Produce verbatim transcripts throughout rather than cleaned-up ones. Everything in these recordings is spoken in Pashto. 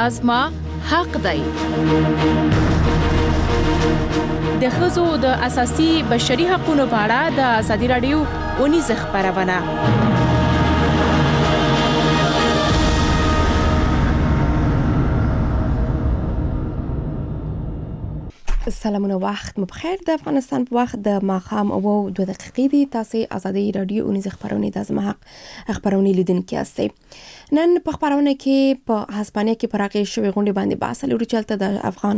دا زما حق دی. د ښځو د اساسي بشري حقوقو په اړه د ازادي راډیو اونیزه خبرونه. سلامونه، وخت مو بخیر. د افغانستان په وخت د ماښام او دوه دقیقې دي. تاسو ازادي راډیو اونیزه خبرونه د زما حق خبرونه لیدونکي یاستئ. نن په خبرونه کې په هسپانیا کې پراخې شوې غونډې باندې بحث لرو چې د افغان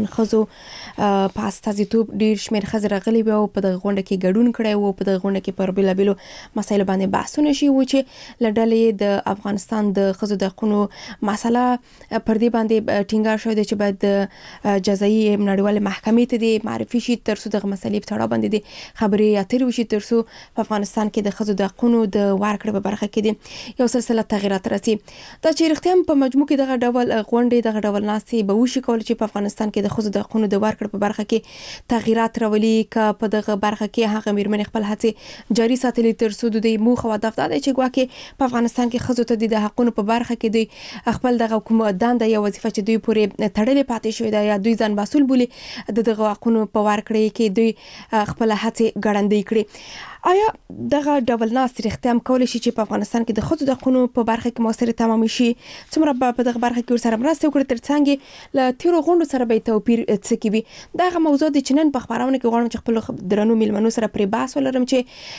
ښځو په استازیتوب ډیر شمېر ښځې راغلي وي او په دغه غونډه کې ګډون کړی وو. په دغه غونډه کې پر بېلابېلو مسایلو باندې بحثونه شوي وو چې له ډلې د افغانستان د ښځو د حقوقو مسله پر دې باندې ټینګار شوی دی چې باید د جزایي نړیوالې محکمې ته د معرفي شي تر څو دغه مسلې په تړاو باندې د خبرې اترې وشي، تر څو په افغانستان کې د ښځو د حقوقو د ورکړې په برخه کې د یو سلسله تغیرات راسي. دا چې رښتیا په مجموع کې دغه ډول غونډې دغه ډول ناستې به وشي کول چې په افغانستان کې د ښځو د حقوقو د ورکړې په برخه کې تغیرات راولي، که په دغه برخه کې هغه میرمنې خپل هڅې جاري ساتلي تر څو د موخ او هدف دا دی چې ګواکې په افغانستان کې ښځو ته د حقوقو په برخه کې د خپل دغه کوم دنده یا وظیفه چې دوی پورې تړلې پاتې شوې ده یا دوی ځان مسؤل بولي د دغه حقوقو په ورکړې کې دوی خپل هڅې ګړندۍ کړي. آیا دغه ډول ناست رښتیا کولای شي چې په افغانستان کې د ښځو د حقوقو په برخه کې موثر تمام شي؟ څومره په دغه برخه کې ورسره مرسته وکړي ترڅنګ له تیرو غونډو سره به توپیر څه کوي؟ دغه موضوع د چنن په خبرونه کې غواړم چې خپل درنو میلمنو سره پرې بحث ولرم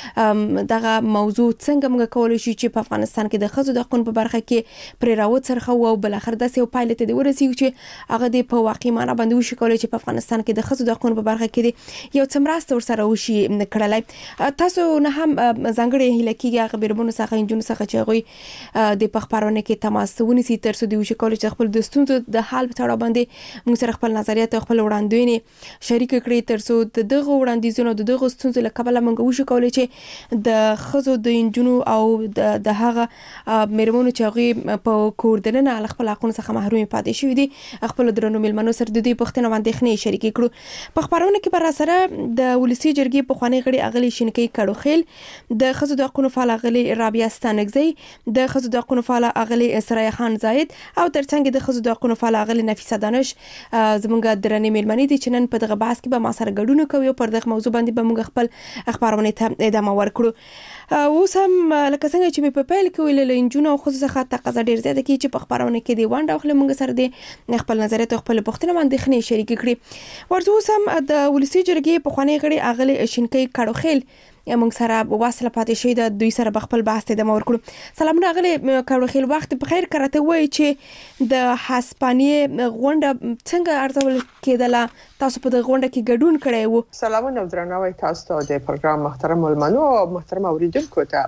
چې دغه موضوع څنګه موږ کولای شي چې په افغانستان کې د ښځو د حقوقو په برخه کې پرې راوڅرخو او بل اخر داسې یو پایله ته ورسیږي چې هغه د په واقعي معنی باندې وشي کولای چې په افغانستان کې د ښځو د حقوقو په برخه کې یو څه مرسته ورسره وشي کړلای. تاسو نه هم ځانګړي هیله کېږي هغه بیرمنو څخه انجونو څخه چې هغوی د خبرونه کې تماس ونیسي تر څو دوی وشي کولای چې خپل د ستونزو د حل په تړاو باندې موږ سره خپل نظریات او خپل وړاندوینې شریک کړي تر څو د دغه وړاندیزونو د دغه ستونزو له کبله موږ وشي کولای چې د ښځو د انجونو او د هغه میرمنو چې هغوی په کور دننه له خپل حقونو څخه محرومې پاتې شوي دي خپل درنو میلمنو سره د دوی پوښتنه او اندېښنې شریکې کړو. په خبرونه کې به راسره د ولسي جرګې پخواني غړي اغلې شینکۍ کړوخیل، د ښځو د حقوقو فعال اغلې رابعه ستانکزۍ، د ښځو د حقوقو فعال اغلې سرای خان زاید او ترڅنګ د ښځو د حقوقو فعال اغلې نفیسه دانش زموږ درنې میلمنې دي چې نن په دغه بحث کې به ما سره ګډون کوي او پر دغه موضوع باندې به موږ خپل خبرونه ته ادامه ورکړو. اوس هم لکه څنګه چې په پیل کې ویل له انجونو او ښځو څخه تقاضا ډیر زیاته کی چې په خبرونه کې دی ونډه اخلي موږ سره د خپل نظریات او خپل پوښتنه باندې خنې شریک کړي. ورته اوس هم د ولسي جرګې پخواني غړي اغلې شینکۍ کړوخیل موږ سره واصله پاتې شوی د دوی سره خپل بحث ته ادامه ورکړو. سلامونه اغلې کړوخیل، وخت په خیر. کرته وای چې د هسپانیې غونډه څنګه ارزول کېدله؟ تاسو په دغه غونډه کې ګډون کړی وو. سلامونه او درناوی تاسو ته د پروګرام محترم ملمنو او محترم اوریدونکو ته.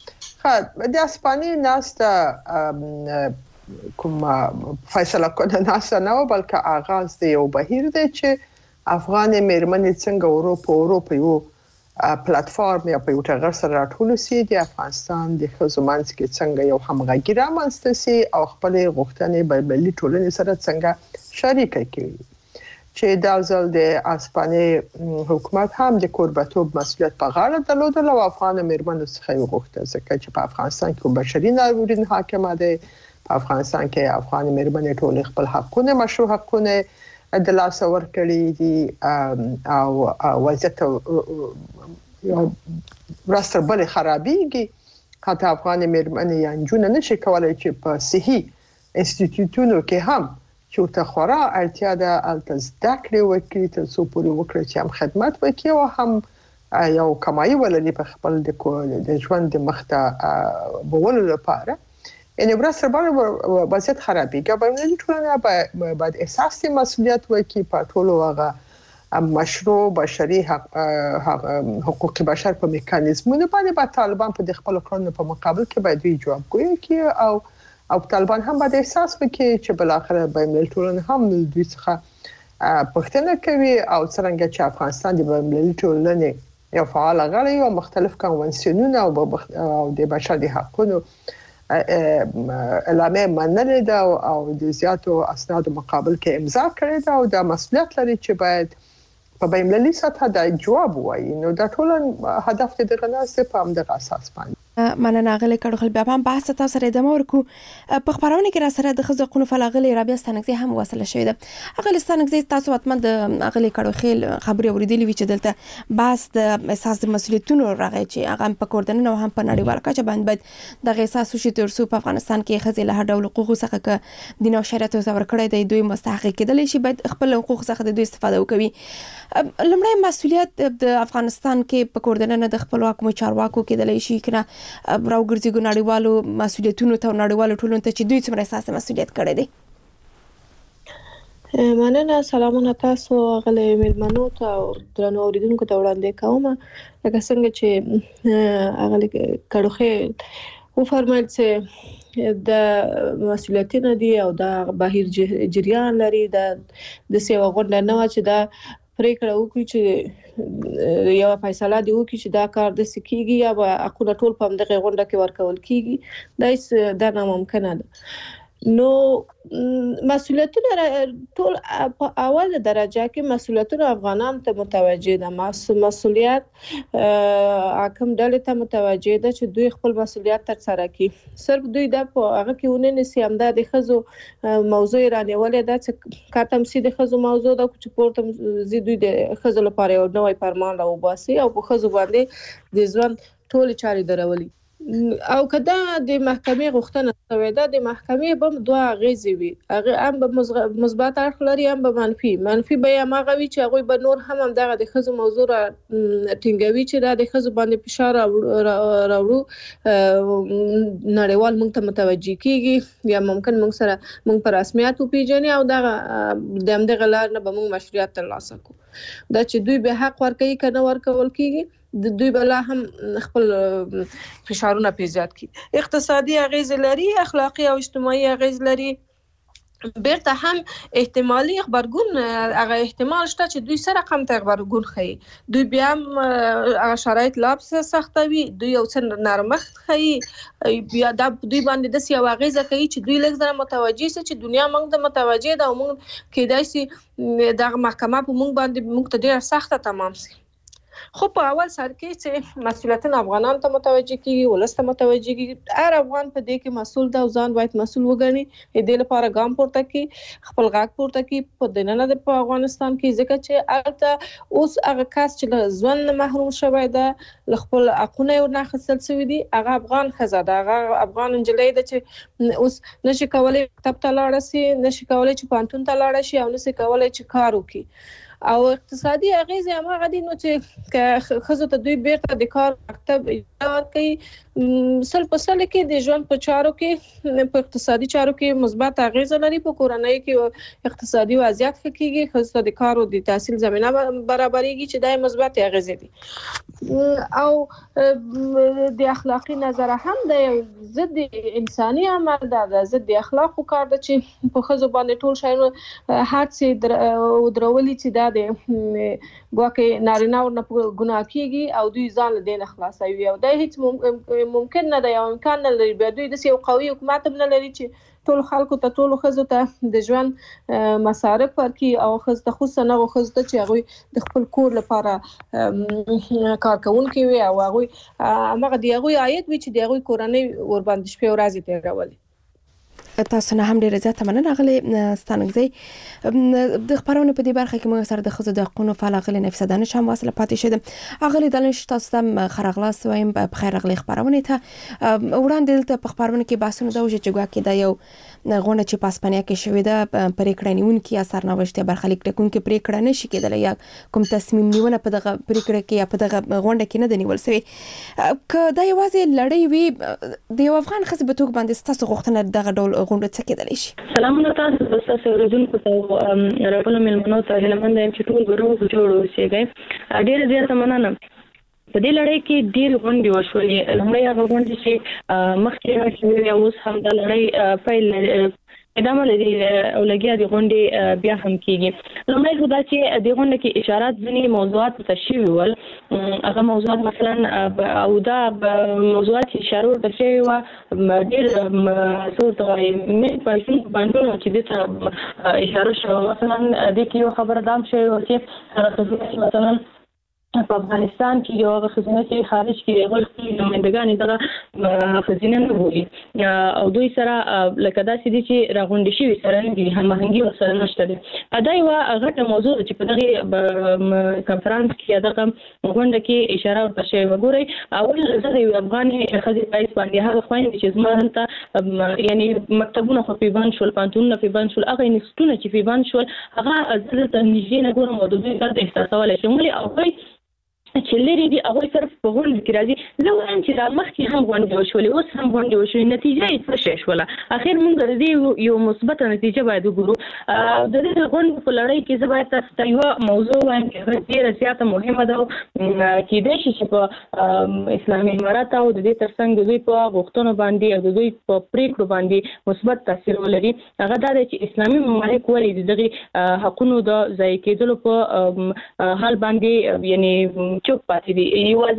ښه، د هسپانیې ناسته کوم فیصله کنه ناسته نه و بلکې آغاز د یو بهیر دی چې افغان میرمنې څنګه اروپا اروپا یو پلیټفارم یا په یو ټغر سره راټول سي د افغانستان د ښځو منځ کې څنګه یو همغږي رامنځته سي او خپل غوښتنې په ملي ټولنې سره څنګه شریک کړي چې دا ځل د هسپانیې حکومت هم د کوربتوب مسؤلیت په غاړه درلودل او افغان میرمنو څخه یې غوښتل ځکه چې په افغانستان کې بشري ناورین حاکمه دی. په افغانستان کې افغان میرمنې ټول خپل حقونه مشروع حقونه د لاس ورکړي دي او وضعیت یو راستر بل خرابېږي. حتی افغان میرمنې یا نجونې نشي کولای چې په صحي انسټیټیوټونو کې هم چې ته خورا اړتیا ده الته زده کړې وکړي تر څو پورې وکړي چې هم خدمت وکړي او هم یو کمایي ولري په خپل د ژوند د مخته بولو لپاره. یعنی ورسره باندې وضعیت خرابېږي. باندې ټولنه باید احساس مسؤلیت وکړي په ټولو هغه مشروع بشري حق حقوق بشر په میکانیزمونو باندې با طالبان په خپل کړنو په مقابل کې باید وی جوابګویي کوي او او طالبان هم باید احساس وکړي چې بل اخر به ملي ټولنه هم دوی څخه پښتنه کوي او څنګه چې افغانستان د ملي ټولنې یو فعال غړی او مختلف کنوانسیونونه او د بشري حقوقو اعلامیه منلې ده او د زیاتو اسنادو مقابل کې امضا کړې ده او د مسؤلیت لري چې باید په بین‌المللي سطح د جواب وایي. نو دا ټول هدف د غناسته په همدغه اساس باندې مننه غلې کړو بیا هم بحث تاسو سره ادامه ورکو. په خبرونه کې را سره د خزو قانون فلغلي رابعه ستانګزي هم وصله شوې ده. غلې ستانګزي تاسو وتمن د غلې کړو خیل خبري اوریدلې وی چې دلته بحث د احساس د مسولیتونو راغی چې هغه په کوردن او هم په نړیوال کچه باندې باید د احساس شې تر څو په افغانستان کې خزې له هر ډول حقوقو څخه ک دین او شریعت زور کړی دی دوی مستحق کېدل شي باید خپل حقوق څخه د دوی استفاده وکوي. لمړی مسولیت د افغانستان کې په کوردن نه د خپل حکومت چارواکو کېدل شي کنه راوګرځي ګناړیوالو مسولیتونو ته نړیوالو ټولنو ته چې دوی څومره احساس مسولیت کړی دی. مننه سلامونه تاسو غلې ملمنو ته او درنو اوریدونکو ته وړاندې کوم. لکه څنګه چې غلې کړوخه و فرمایل چې د مسولیتونه دي او د بهیر جریان لري د د سیوا غونډه نه چې دا پریکړه وکړي چې یو فیصله دی وکړي چې دا کار د سکیږي یا به اقوله ټول په دغه غونډه کې ورکول کیږي دا هیڅ دا ناممکن ده. نو مسولیتونه ټول په اول درجه کې مسولیتونه افغانان ته متوجه ده. مسولیت حکم ډلې ته متوجه ده چې دوی خپل مسولیت تر سره کړي. صرف دوی د په هغه کې ونه نسی هم د خزو موضوع رانیولې ده چې کاتم سي د خزو موضوع ده چې پورته زی دوی د خزو لپاره یو نوې فرمان راوباسي او په خزو باندې د ژوند ټول چاري درولي. او کدا د محکمې غوښتنه شوې ده د محکمې به دوه غیزي وي هغه هم به مثبت اړخ لري هم به منفي منفي به هم هغه وي چې هغه به نور هم دغه د خزو موضوع را ټینګوي چې د خزو باندې فشار راوړو نړیوال موږ ته متوجي کیږي یا ممکن موږ سره موږ پر رسمیت پیژني او دغه د همدغه لار نه به موږ مشروعیت ترلاسه کوو. دا چې دوی به حق ورکوي کنه ورکول کیږي د دوی بلا هم خپل فشارونه پیزیات کی. اقتصادي اغیز لري اخلاقی او اجتماعي اغیز لري بیرته هم احتمالي خبرګون هغه احتمال شته چې دوی سره کم ته خبرګون خي دوی بیا هم هغه شرایط لابس سختوي دوی یو څه نرمښت خي بیا د دوی باندې د سیاو غیزه کوي چې دوی لږ زره متوجي سي چې دنیا موږ د متوجي ده او موږ کېدای سي د محکمه په موږ باندې موږ ته ډیر سخته تمام سي. خو په اول سر کې چې مسولیتونه افغانان ته متوجي کیږي ولسته متوجي کیږي هر افغان په دې کې مسؤل ده او ځان باید مسؤل وګڼي دې لپاره ګام پورته کړي خپل غاک پورته کړي په دننه د افغانستان کې ځکه چې البته اوس هغه کس چې له ژوند محروم شوی ده خپل حقونه ورنه اخیستل شوی دي هغه افغان ښځه ده هغه افغان نجلۍ ده چې اوس نشي کولای مکتب ته لاړ شي نشي کولای چې پانتون ته لاړ شي او نشي کولای چې کار وکړي. او اقتصادي اغیز هم هغه دي نو چې خزو ته دوی بیرته د کار مکتب اجازه کوي سل په سل کې د ژوند په چارو کې په اقتصادي چارو کې مثبت اغیز لري په کورنۍ کې اقتصادي وضعیت ښه کیږي خزو ته د کار او د تحصیل زمينه برابرېږي چې دای مثبت اغیز دي. او د اخلاقی نظر هم د ضد انساني عمل ده ضد اخلاقو کار ده چې په خزو باندې ټول شایونه حادثه درولي چې دا د ګواکې نارینه ورنه ګناه کیږي او دوی ځان له دین خلاصوي او دا هیڅ ممکن نه دی او امکان نه لري به دوی د یو قوي حکومت هم نه لري چې ټول خلکو ته ټول خزو ته د ژوند مصارف ورکړي او خزو ته خصوصا نه خزو ته چې هغه د خپل کور لپاره کارکونکي وي او هغه هغه دی هغه عاید وي چې د هغه کورنۍ ور باندې شپه ورځ تیرولي. تاسو نه هم ډیره زیاته مننه غلې ستانګزي د خبرونه په دې برخه کې موږ سره د خزو د حقوقو فعال غلې نفسدانه شم واصله پاتې شوم غلې دلنش تاسو ته خرغلاس وایم په خیر غلې خبرونه ته وړاندې دلته په خبرونه کې بحثونه دا وجه چې ګواکې دا یو غونه چې پاسپانیا کې شوې ده پریکړه نیونکي اثر نه وشته برخلیک ټکونکي پریکړه نشي کېدل یا کوم تصمیم نیونه په دغه پریکړه کې یا په دغه غونډه کې نه دی نیول شوی که دا یوازې لړۍ وي د یو افغان خزې په توګه باندې تاسو غوښتنه دغه ډول غونډه څه کېدلی شي. سلامونه تاسو د تاسو اوریدونکو ته راغلم ملمنو ته هیلمن یم چې ټول ګروپ جوړ اوسېږئ ډېر زیاته مننه. په دې لړۍ کې ډېر غونډې وشولې لومړی هغه غونډې چې مخکې شوې وې اوس هم د لړۍ پیل ادامه لري او لګیا دي غونډې بیا هم کیږي. لومړی خو دا چې د غونډې کې اشارات ځینې موضوعات ته شوي ول هغه موضوعات مثلا او دا موضوعات چې اشاره ورته شوې وه ډېر څه ورته وایي مین پرسنټ باندې چې دې ته اشاره شوه مثلا دې کې یو خبره دا هم شوې وه چې هغه قضیه مثلا په افغانستان کې یو خزینه چې خارج کې غوړ خپل نمائندګان دغه خزینه نه بولي او دوی سره لکه داسې دي چې راغونډي شي سره نه دي هماهنګي ورسره نشته دي. دا یو غټه موضوع چې په دغه کانفرنس کې دغه غونډه کې اشاره ورته شوې. وګورئ اول زه د افغان خزې پایس باندې هغه خويندې چې زما هلته یعنی مکتبونه خو پیبان شول، پانتونونه پیبان شول، هغه انستیتوټونه چې پیبان شول هغه زه ته نږدې نه ګورم او د دوی درد احساسولی شم. ولې هغوی چې لري دي هغوی صرف په غونډه کې راځي. زه وایم چې دا مخکې هم غونډې وشولې، اوس هم غونډې وشولې، نتیجه یې څه شی شوله؟ اخر موږ د دې یو مثبته نتیجه باید وګورو. د دې غونډې په لړۍ کې زه باید تاسو ته یوه موضوع وایم چې هغه ډېره زیاته مهمه ده، کیدای شي چې په اسلامي امارات او د دې ترڅنګ د دوی په غوښتنو باندې او د دوی په پریکړو باندې مثبت تاثیر ولري. هغه دا دی چې اسلامي ممالک ولې د دغې حقونو د ضایع کېدلو په حال باندې یعنی چوپ پاتې دي.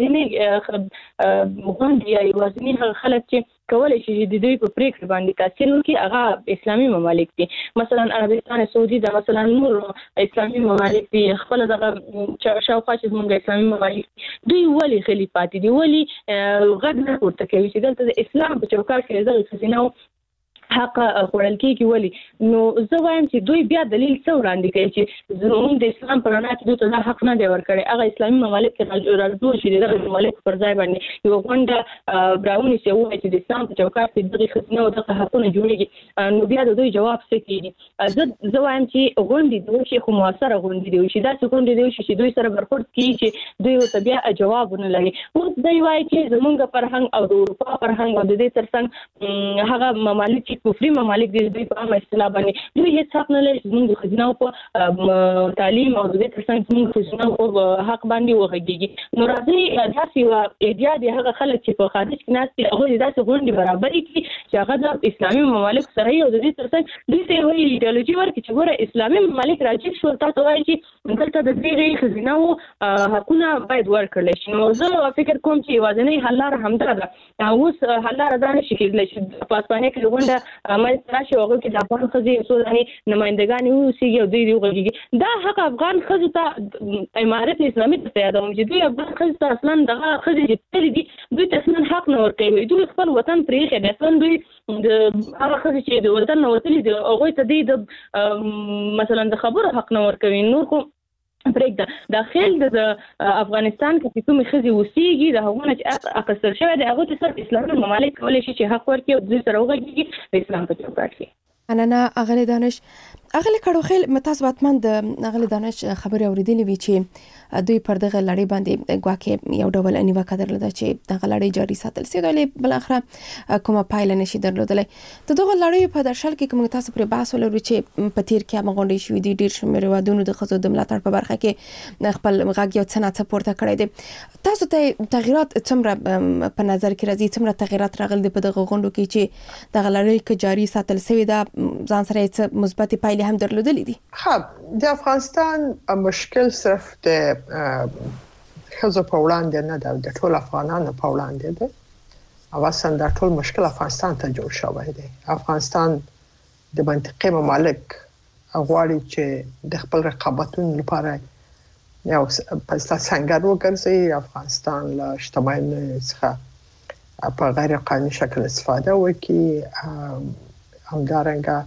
یوازینی غونډې یا یوازینی هغه خلک چې کولی شي چې د دوی په پریکړې باندې تاثیر وکړي هغه اسلامي ممالک دي. مثلا عربستان سعودي ده، مثلا نور اسلامي ممالک دي، خپل دغه شاوخوا چې زموږ اسلامي ممالک دوی ولې غلي پاتې دي، ولې غږ نه پورته کوي چې دلته د اسلام په چوکاټ کې دغه ښځینه حق خوړل کېږي. ولې؟ نو زه وایم چې دوی بیا دلیل څه وړاندې کوي چې زموږ د اسلام په رڼا کې دوی ته دا حق نه دی ورکړی. هغه اسلامي ممالک کې راجوړ شي دغه ممالک پر ځای باندې یوه غونډه راونیسي او ووایي چې د اسلام په چوکاټ کې دغې ښځینه او دغه حقونه جوړېږي، نو بیا د دوی جواب څه کېږي؟ زه زه وایم چې غونډې دې وشي خو مؤثره غونډې دې وشي، داسې غونډې دې وشي چې دوی سره برخورد کېږي چې دوی ورته بیا جواب ونه لري. اوس دوی وایي چې زموږ فرهنګ او د اروپا فرهنګ او د دې ترڅنګ هغه ممالک چې کفري ممالک دي دوی په عامه اصطلاح باندې دوی هیڅ حق نه لري چې زموږ د ښځینهو په تعلیم او د دې ترڅنګ زموږ د ښځینهو په حق باندې وغږېږي. نو راځئ داسې یوه ایډیا د هغه خلک چې په خارج کې ناست دي هغوی داسې غونډې برابرې کړي چې هغه د اسلامي ممالک سره وي او د دې ترڅنګ دوی ته یوه ایډیالوژي ورکړي چې ګوره اسلامي ممالک راجع شول، تاسو وایئ چې دلته د دغې ښځینهو حقونه باید ورکړلی شي. نو زه فکر کوم چې یوازینۍ حل لاره همدا ده. اوس حل لاره دا نشي کېدلی چې په اسپانیا کې غونډه منځته راشي او هغوی کې د افغان ښځې څو دانې نمایندګانې واوسېږي او دوی دې وغږېږي. دا حق افغان ښځو ته امارت اسلامي ته یادوم چې دوی افغان ښځو ته اصلا دغه ښځې چې تللي دي دوی ته اصلا حق نه ورکوي. دوی خپل وطن پرېښی دی، اصلا دوی د هغه ښځې چې د وطن نه وتلي دي هغوی ته دوی د مثلا د خبرو حق نه ورکوي. نور خو پرېږده داخل د افغانستان کې چې کومې ښځې اوسېږي د هغو نه چې اخیستل شوی دی هغو ته صرف اسلامي ممالک کولی شي چې حق ورکړي او دوی سره وغږېږي د اسلام په چوکاټ کې. مننه اغلې دانش. اغلې کړوخیل متاسو حتمن د اغلې دانش خبرې اورېدلې وي چې دوی پر دغه لړۍ باندې ګواکې یو ډول نیوکه درلوده چې دغه لړۍ جاري ساتل سي، ولې بل اخره کومه پایله نشي درلودلی. د دغه لړۍ په درشل کې کوم تاسو پر بحث ولرو چې په تیر کې هم غونډې شوې دي، ډېر شمېر هېوادونو د ښځو د ملاتړ په برخه کې خپل غږ یو څه ناڅه پورته کړی دی. تاسو ته تغیرات څومره په نظر کې راځي، څومره تغیرات راغلي دي په دغه غونډو کې چې دغه لړۍ که جاري ساتل سوې ده ځان سره یې څه مثبتې پایلې هم درلودلې دي؟ ښه، د افغانستان مشکل صرف د ښځو په وړاندې نه ده، د ټول افغانانو په وړاندې ده او اصلا دا ټول مشکل افغانستان ته جوړ شوی دی. افغانستان د منطقې ممالک غواړي چې د خپل رقابتونو لپاره یو پسته سنگر وګرځي، افغانستان له شتمنیو څخه په غیر قانوني شکل استفاده وکړي. همدارنګه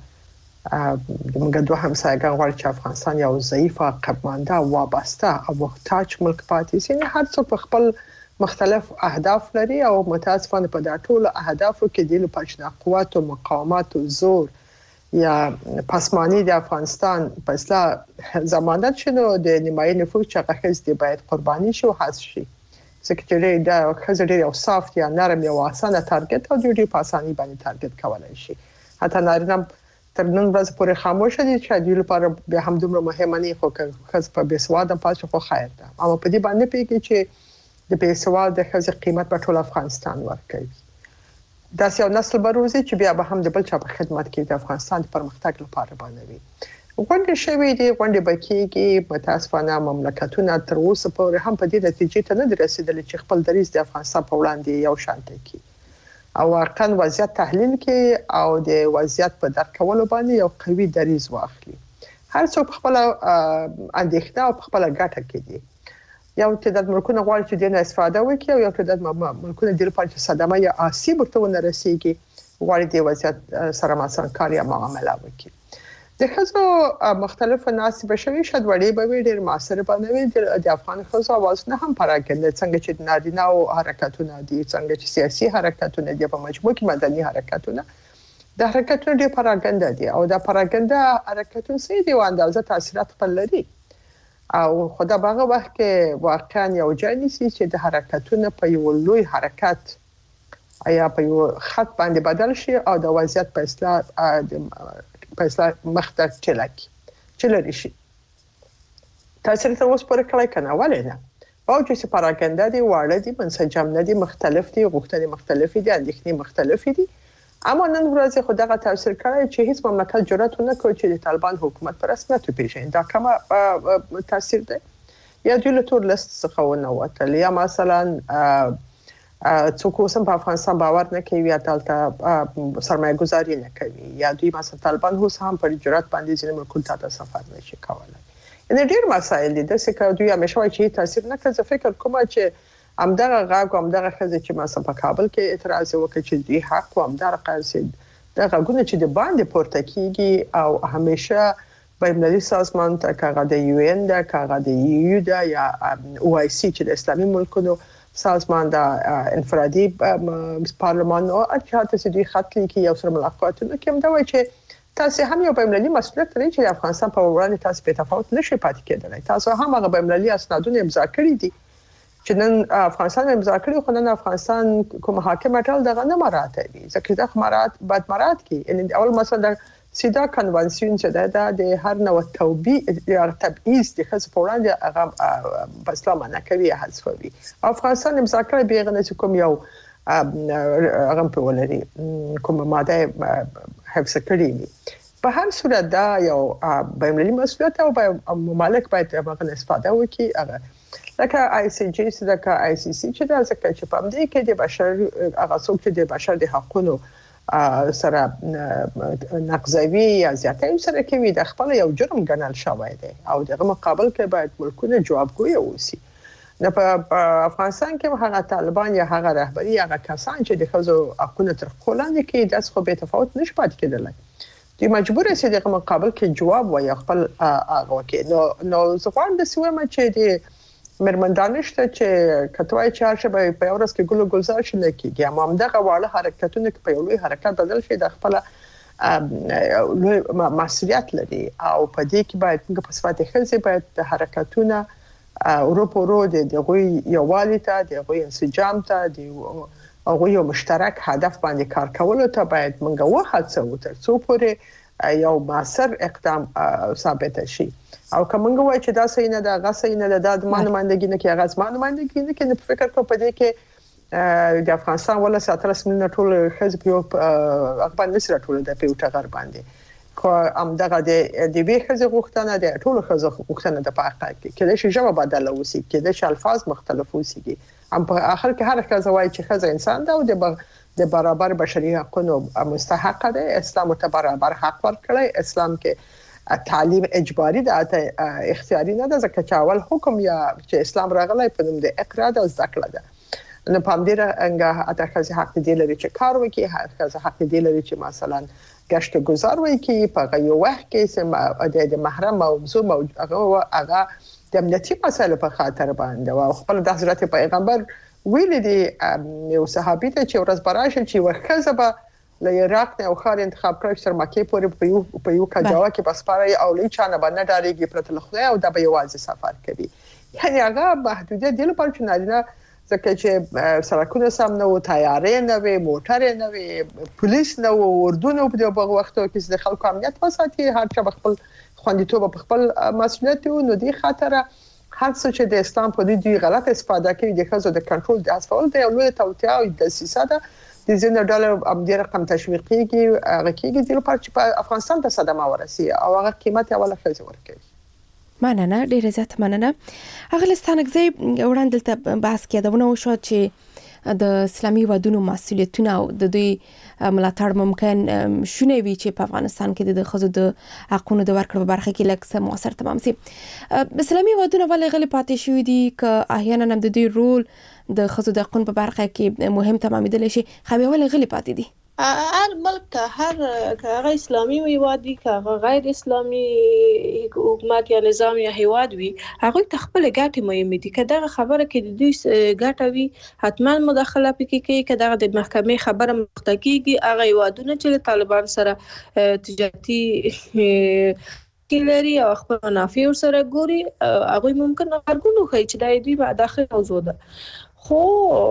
موږ دوه همسایګان غواړي چې افغانستان یو ضعیف، عقب‌مانده، وابسته او محتاج ملک پاتې شي. هر څوک په خپل مختلف اهداف لري او متاسفانه په دا ټول اهدافو کې د لپاره قوت او مقاومت او زور یا پسمانی د افغانستان په اصلاح ضمانت شنو د نیمایي نفوذ چې هغه ښځې باید قرباني شي او حذف شي. ځکه چې دا ښځې ډېر یو صافت یا نرم یا اسانه تارګت او ډېر په اسانۍ باندې تارګت کولای شي. حتی نارینه تر نن ورځې پورې خاموشه دي چې دوی لپاره بیا هم دومره مهمه نه خو که ښځه په بېسواده پاتې خو خیر ده. اما په دې باندې پوهېږي چې د بېسواده ښځې قیمت په ټول افغانستان ورکوي. داسې یو نسل به روزي چې بیا به هم د بل چا په خدمت کې د افغانستان د پرمختګ لپاره باندې غونډې شوې دي، غونډې به کېږي. متاسفانه مملکتونه تر اوسه پورې هم په دې نتیجې ته نه دي رسېدلي چې خپل دریځ د افغانستان په وړاندې یو شانتې کړي او واقعا وضعیت تحلیل کې او د وضعیت په درک کولو باندې یو قوي دریځ واخلي. هر څوک خپل اندېښنه او خپل ګټه کې دي. یو تعداد ملکونه غواړي چې دینه استفاده وکړي او یو تعداد ملکونه د لپاره چې صدمه یا آسیب ورته ونه رسیږي غواړي د وضعیت سره مثلا کار یا معامله وکړي. د ښځو مختلف ناسې بشري شاید وړې به وي ډېر معاصر به نه وي. د افغان ښځو اوازونه هم پراکنده څنګه چې د نارینه او حرکتونه دي څنګه چې سیاسي حرکتونه دي په مجموع کې مدني حرکتونه د حرکتونه ډېر پراکنده دي او د پراکنده حرکتونه سي دي او اندازه تاثیرات خپل لري او خدا باغه وخت کې واقعا یو ځای نیسي چې د حرکتونه په یو لوی حرکت یا په یو خط باندې بدل شي او د وضعیت په اصلاح په اصلاح مخته چلکی چلري شي. تاثیر تر اوسه پورې کړی کنه ولې نه باوجود چې پراکنده دي واړه دي منسجم نه دي مختلف دي غوښتنې مختلفې دي اندېښنې مختلفې دي اما نن ورځ خو دغه تاثیر کړی چې هیڅ مملکت جرأت نه کوي چې د طالبان حکومت پر رسمیت وپیژني. دا کومه تاثیر دی یا دوی له تور لیست څخه ونوتل یا مثلا څوک اوس په افغانستان باور نه کوي یا دلته سرمایه گذاري نه کوي یا دوی مثلا طالبان اوس هم پر جرأت باندې ځینې ملکونو ته سفر نشي کولای. یعنې ډېر مسایل دي داسې که دوی همیشه وایي چې تاثیر نه کوي. زه فکر کوم چې همدغه غږ او همدغه ښځې چې مثلا په کابل کې اعتراض وکړي چې دوی حق او همدغه قضیې د غږونه چې د باندې پورته کیږي او همیشه بین‌المللي سازمان ته کاغه د یو ان ده کاغه د یو ده یا او آی سی چې د اسلامي ملکونو سازمان د انفرادي پارلمان او اجهات چې دوی خط لیکي یو سره ملاقاتونه کوي دا وایي چې تاسو هم یو بین‌المللي مسؤلیت لرئ چې افغانستان په وړاندې تاسو په تفاوت نشئ پاتې کېدلی. تاسو هم هغه بین‌المللي اسنادونه امضا کړي دي چې نن افغانستان امضا کړي خو نن افغانستان کوم حاکم ټول دغه نه مراعاتوي ځکه دا مراعات باید مراعات کړي. یعنی اول مثلا سیدا کنوانسیون چې دا د هر نوع توبې یا تبعیض د خاص په وړاندې هغه په اسلام نه کوي حذفوي. افغانستان امضا کړي بیغنه چې کوم یو هغه په ولري کوم ماده حفظ کړي. په هر صورت دا یو بین‌المللي مسؤلیت او ممالک باید هغه استفاده وکړي هغه لکه آی سی جی سره لکه آی سی سی چې دا ځکه چې په دې کې د بشر هغه څوک چې د بشر د حقوقو سره نقضوي یا زیاتې سره کوي د خپل یو جرم ګڼل شوی دی او دغه مقابل کې باید ملکونه جوابګوی اوسي. نه په افغانستان کې هغه طالبان یا هغه رهبری هغه کسان چې د خزو حقوقو تر خلاندې کې داس خو به تفاوت نشي پات کېدلی دوی مجبور سي دغه مقابل کې جواب وایي خپل هغه کې نو نو ځوان د سیمه چې د مرمندانشته چې کتوای چې هر شی په اورس کې ګلو ګلزار شنه کیږي اما هم دغه واړه حرکتونه په یو لوی حرکت بدل شي د خپل لوی مسؤلیت لري او په دې کې باید موږ په صفات خلسي باید د حرکتونه اروپا رو د غوي یووالي ته د غوي انسجام ته د غوي یو مشترک هدف باندې کار کول ته باید موږ وهڅو تر څو پورې یو مؤثر اقدام ثابت شي او کومنګ وای چې دا صحیح نه ده غا صحیح نه ده د مانمندګي نه کې هغه مانمندګي نه کې په فکر کو پدې کې د افغانستان ولا ساتره سمنه ټول حزب یو اخبار نسره ټول د پیوټه غر باندې کو ام دغه د دې به حزب غوښتنه ده ټول حزب غوښتنه ده په حقیقت کې کله چې جواب بدل وسی کله چې الفاظ مختلف وسی ام په اخر کې هر کله وای چې خزه انسان ده او د د برابر بشري حقوقو مستحق ده اسلام ته برابر حق ورکړي اسلام کې تعلیم اجباری ده اختیاري نه ده ځکه چې اول حکم یا چې اسلام راغلی په نوم د اقرا د ذکر ده نو په دې رنګه اتاکه حق دی لري چې کار وکړي هغه حق دی لري چې مثلا گشت گذار وکړي په یو وخت کې چې د محرم موضوع هغه هغه د امنیتي مسایلو په خاطر باندې او خپل د حضرت پیغمبر ویل دي یو صحابي ته چې ورځ براشه چې وخزه به له عراق نه او خار انتخاب کړی تر مکه پورې په یو په یو کاجاوا کې پاسپاري او لې چانه باندې ډارېږي پرته له خدای او د به یوازې سفر کوي یعنی هغه محدودیت دی په چنارینه ځکه چې سرکونه سم نه و تیارې نه وي موټر نه وي پولیس نه و اردو نه په دغه وخت کې د خلکو امنیت وساتي هر چا خپل خوندیتوب په خپل مسؤلیت نو دی خطر هر څه چې د اسلام په دې غلط استفاده کوي د خزو د کنټرول د اسفل دی او له توتیا او د سیاست د زینو ډالر ام ډیر رقم تشویقي هغه کېږي د لپاره چې په افغانستان ته صدمه ورسي او هغه قیمت اوله خزي ورکوي مننه ډیره زیات مننه هغه لستانګ زی وړاندې ته بحث کېدونه وشو چې د اسلامي ودونو مسولیتونه او د دوی ملاتړ ممکن شونه وي چې په افغانستان کې د خزو د حقوقو د ورکړې په برخه کې لکه سم موثر تمام سي. اسلامي ودونه ولې غلي پاتې شوی دي ک احیانا هم د دوی رول د خزو د حقوقو په برخه کې مهم تمامېدل شي خو ولې غلي پاتې دي؟ هر ملک هر هغه اسلامي هیواد وي که غیر اسلامي حکومت یا نظام یا هیواد وي هغه ته خپل ګټې مهمه دي. که دغه خبره کې د دوی ګټه وي حتما مداخله پکې کوي. که دغه د محکمې خبره مخته کیږي هغه هیوادونه چې طالبان سره تجارتي کې لري او خپل منافع سره ګوري هغه ممکن ارګونو کوي چې د دوی په داخل موضوع ده. خو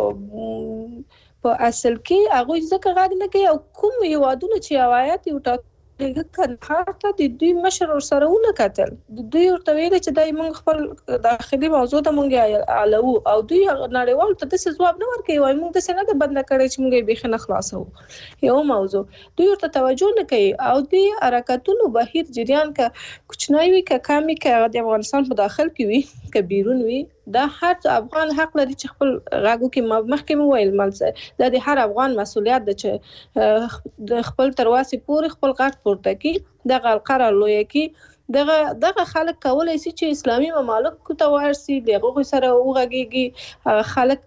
په اصل کې هغه ځکه غاګ نه کوي او کوم یوادونه چې روایت یو ټاکل کنه ته د دوی مشر سره ونه کتل د دوی ورته ویل چې دای موږ خپل داخلي موضوع ته موږ علو او دوی نړیوال ته د ځواب نه ورکوي وای موږ د سند بند کړی چې موږ به خنه خلاصو یو موضوع دوی ورته توجه نه کوي او دوی حرکتونو بهیر جریان کا کوچنی وي کا کمی کا د افغانستان په داخل کې وي کا بیرون وي دا هر افغان حق لري چې خپل غاګو کې محکمه ویل ملځه د هر افغان مسولیت ده چې د خپل ترواسي پورې خپل غاګ پورته کی دغه قرار لوی کی دغه دغه خلک کولای شي چې اسلامي ممالک ته ورسي دغه سره وغږیږي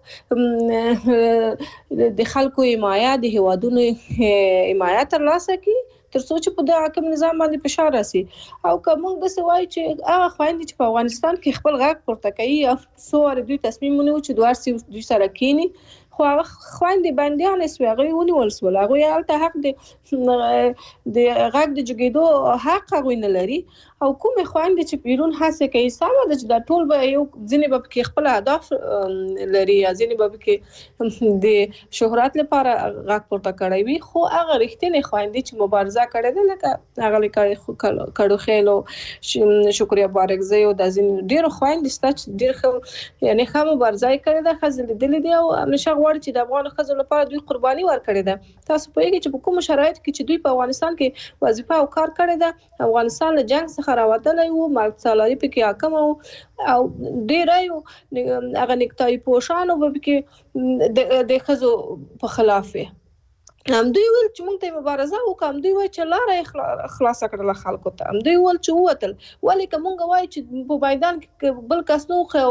خلک د خلکو حمایت د هوادونو حمایت ترلاسه کی تر څو چې په د حاکم نظام باندې فشار راسي او کوم د سوای چې هغه خويندې چې په افغانستان کې خپل غاګ پورته کوي او څو دوی تصمیم ونیو چې دوه سي دوی سره کینی خو هغه خويندې باندې نه سوي هغه ونیول سول هغه یالته حق د د غاګ د جګیدو حق هغه نه لري او کوم خويندې چې بیرون هڅه کوي ساده چې د ټول به یو ځینې به کې خپل اهداف لري یا ځینې به کې د شهرت لپاره غاګ پورته کوي وي خو هغه رښتینی خويندې چې مبارزه کړې ده لکه هغه لکه کړو خېلو شکریا بارکزی او د ځین ډیرو خويندې ستاسو ډیر خو یعنی خو مبارزه کړې ده خزل دي دي او همیشه غواړي چې د افغان خزل لپاره دوی قرباني ورکړي ده. تاسو په یوه چې په کوم شرایط کې چې دوی په افغانستان کې وظیفه او کار کړی ده افغانستان له جنگ څخه راوتلی وو ملک سالاري پکې حاکم او ډیر یو هغه نکتای پوشانو به کې د خزو په خلاف هم دوی ول چې موږ ته مبارزه وکم دوی وای چې لاره خلاص کړل خلکو ته هم دوی ول چې وتل ولې کومه وای چې په میدان کې بل کس نو خو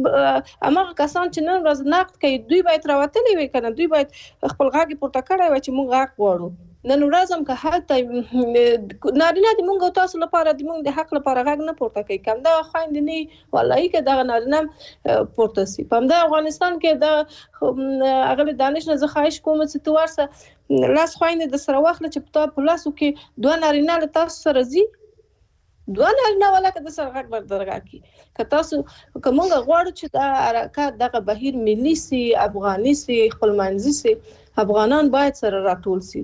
امغه کسان چې نن ورځ نقد کوي دوی باید راوتلی وي کنه دوی باید خپل غاګي پورته کړی وای چې موږ غاګ غواړو نن ورځ هم که هلته نارینه د موږ تاسو لپاره د موږ د حق لپاره غاګ نه پورته کوي کوم دا خويند نه ولای کې دا نارینه پورته سي په د افغانستان کې دا اغلی دانش نه زه خواهش کوم چې تو ورسه لاس خويند د سره واخله چې په پلاسو کې دوه نارینه له تاسو سره زی دوه نارینه ولکه د سره غاګ بردرګه کی که تاسو کومه غواړو چې دا حرکت دغه بهیر ملي سي افغاني سي خپل منځي سي افغانان باید سره راټول سي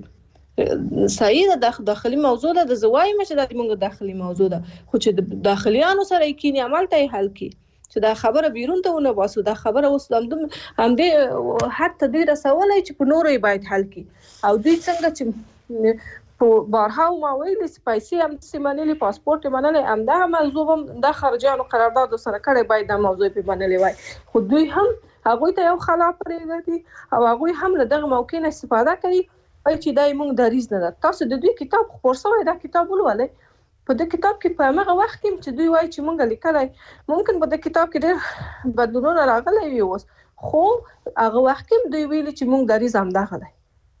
صحیح ده داخلي موضوع ده د زوای مشه د موږ داخلي موضوع ده خو چې د داخليانو سره کینی عمل ته حل کی چې دا خبره بیرون ته ونه واسو دا خبره اوس هم هم دې حتی دې رسولای چې په نورې باید حل کی او دوی څنګه چې په بارها ما ویل سپایسي هم سیمانلي پاسپورت منلې هم دا موضوع هم د خارجانو قرارداد سره کړي باید دا موضوع په منلې وای خو دوی هم هغه ته یو خلاف پرېږدي او هغه هم له دغه موقع نه استفاده کوي چې دای موږ دریز نه ده تاسو د دوی کتاب خورسوي دا کتاب ولولئ په دې کتاب کې په هغه وخت کې چې دوی وایي چې موږ لیکلای ممکن په دې کتاب کې ډېر بدلونونه راغلي وي اوس خو هغه وخت کې دوی ویل چې موږ دریز هم دغه دی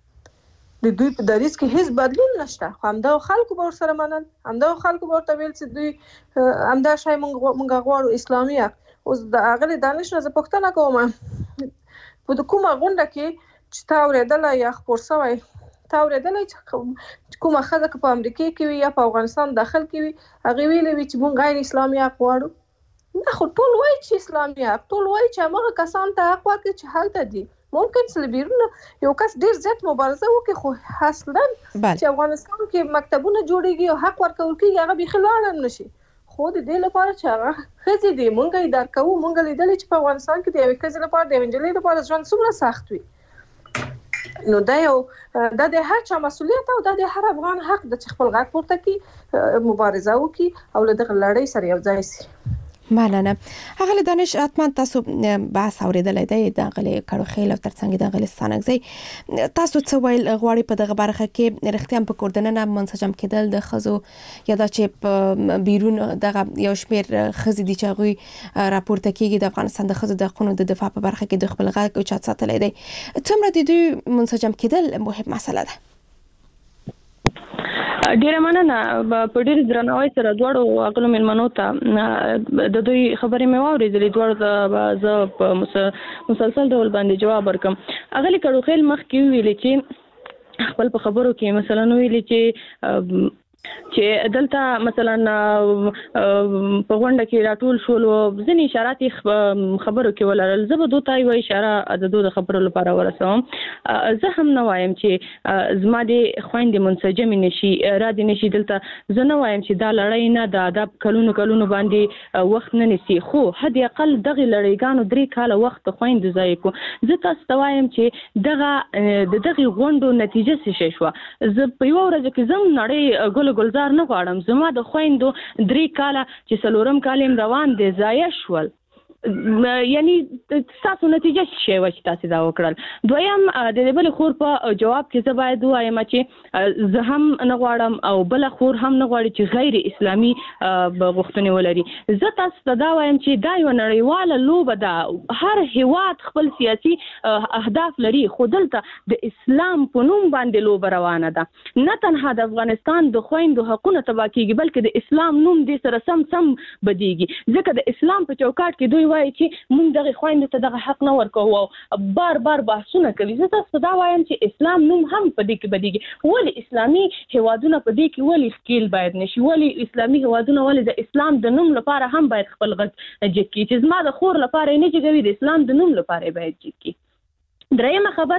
د دوی په دریز کې هیڅ بدلون نشته خو همدا خلکو به سره منل همدا خلکو به ورته ویل چې دوی همدا شای موږ موږ غواړو اسلامي اوس د هغه دانش نه پوښتنه کوم په کومه غونډه کې چې تا ورېدل یا خورسوي تا ورېدل چې کومه خزه په امریکا کې وي یا په افغانستان داخل کې وي هغه ویلي وي چې مونږ غیر اسلامي حق غواړو نه خو ټول وایي چې اسلامي حق ټول وایي چې هغه کسان ته حق ورکړي چې هلته دي ممکن چې بیرون یو کس ډیر زیات مبارزه وکړي خو اصلا چې افغانستان کې مکتبونه جوړيږي او حق ورکول کېږي هغه به خلانم نشي خو د دې لپاره چې هغه خزي دي مونږ یې درکو مونږ لیدل چې په افغانستان کې د یو کس لپاره د انجلۍ لپاره ژوند څومره سخت وي نو دا یو دا د هر چا مسولیت او دا د هر افغان حق د خپل غږ پورته کی مبارزه وکي او له دغه لړۍ سره یو ځای شي مننه. هغه دانش اتمن تاسو بحث اوریدلای دی د غلي کړو خیل او ترڅنګ د غلي ستانګزي تاسو څه ویل غواړي په دغه برخه کې رښتیا په کوردننه منسجم کېدل د خزو یا د چې بیرون دغه یو شمیر خزي دي چې غوي راپورته کیږي د افغانستان د خزو د حقوقو د دفاع په برخه کې د خپل غږ او چات ساتلای دی څومره د دوی منسجم کېدل مهم مسله ده. ډیره مننه. په ډیر درناوي سره دواړو عقلو ملمنو ته د دوی خبرې مې واورېدلې دواړو ته زه په مسلسل ډول باندې جواب ورکم. اغلی کړو خیل مخ کې ویلې چې خپل په خبرو کې مثلا ویلې چې چې دلته مثلا په غونډه کې راټول شول ځینې اشارات خبرو کې ولرل زه به دوی ته یو اشاره د دوی خبرو لپاره ورسوم. زه هم نه وایم چې زما د خويندې منسجم نشي را دي نشي دلته زه نه وایم چې دا لړۍ نه د ادب کلونو کلونو باندې وخت نه نسی خو حد اقل دغه لړۍ درې کاله وخت خويندې ځای کو. زه تاسو ته وایم چې دغه د دغه غونډو نتیجه څه شو. زه په یو ورځ کې زم نړۍ ګل ګلزار نه غواړم. زما د خويندو درې کاله چې څلورم کالم روان دي ضایع شول یعنی تاسو نتیجه شی و چې تاسو دا وکړل. دویم د دې بل خور په جواب کې زه باید وایم چې زه هم نه غواړم او بل خور هم نه غواړي چې غیر اسلامي غوښتنې ولري. زه تاسو ته دا وایم چې دا یو نړیواله لوبه ده. هر هیواد خپل سیاسي اهداف لري خو دلته د اسلام په نوم باندې لوبه روانه ده. نه تنها د افغانستان د خويندو حقوقونه تبا کیږي بلکې د اسلام نوم دې سره سم سم بدیږي ځکه د اسلام په چوکاټ کې دوی وایي چې مونږ دغه خويندو ته دغه حق نه ورکوو او بار بار بحثونه کوي. زه تاسو دا وایم چې اسلام نوم هم په دې کې بدیږي. ولی اسلامي هیوادونه په دې کې ولی ښکیل باید نشي. ولی اسلامي هیوادونه ولی د اسلام د نوم لپاره هم باید خپل غږ جګ کړي چې زما د خور لپاره نه جګوي د اسلام د نوم لپاره باید جګ کړي. درېمه خبر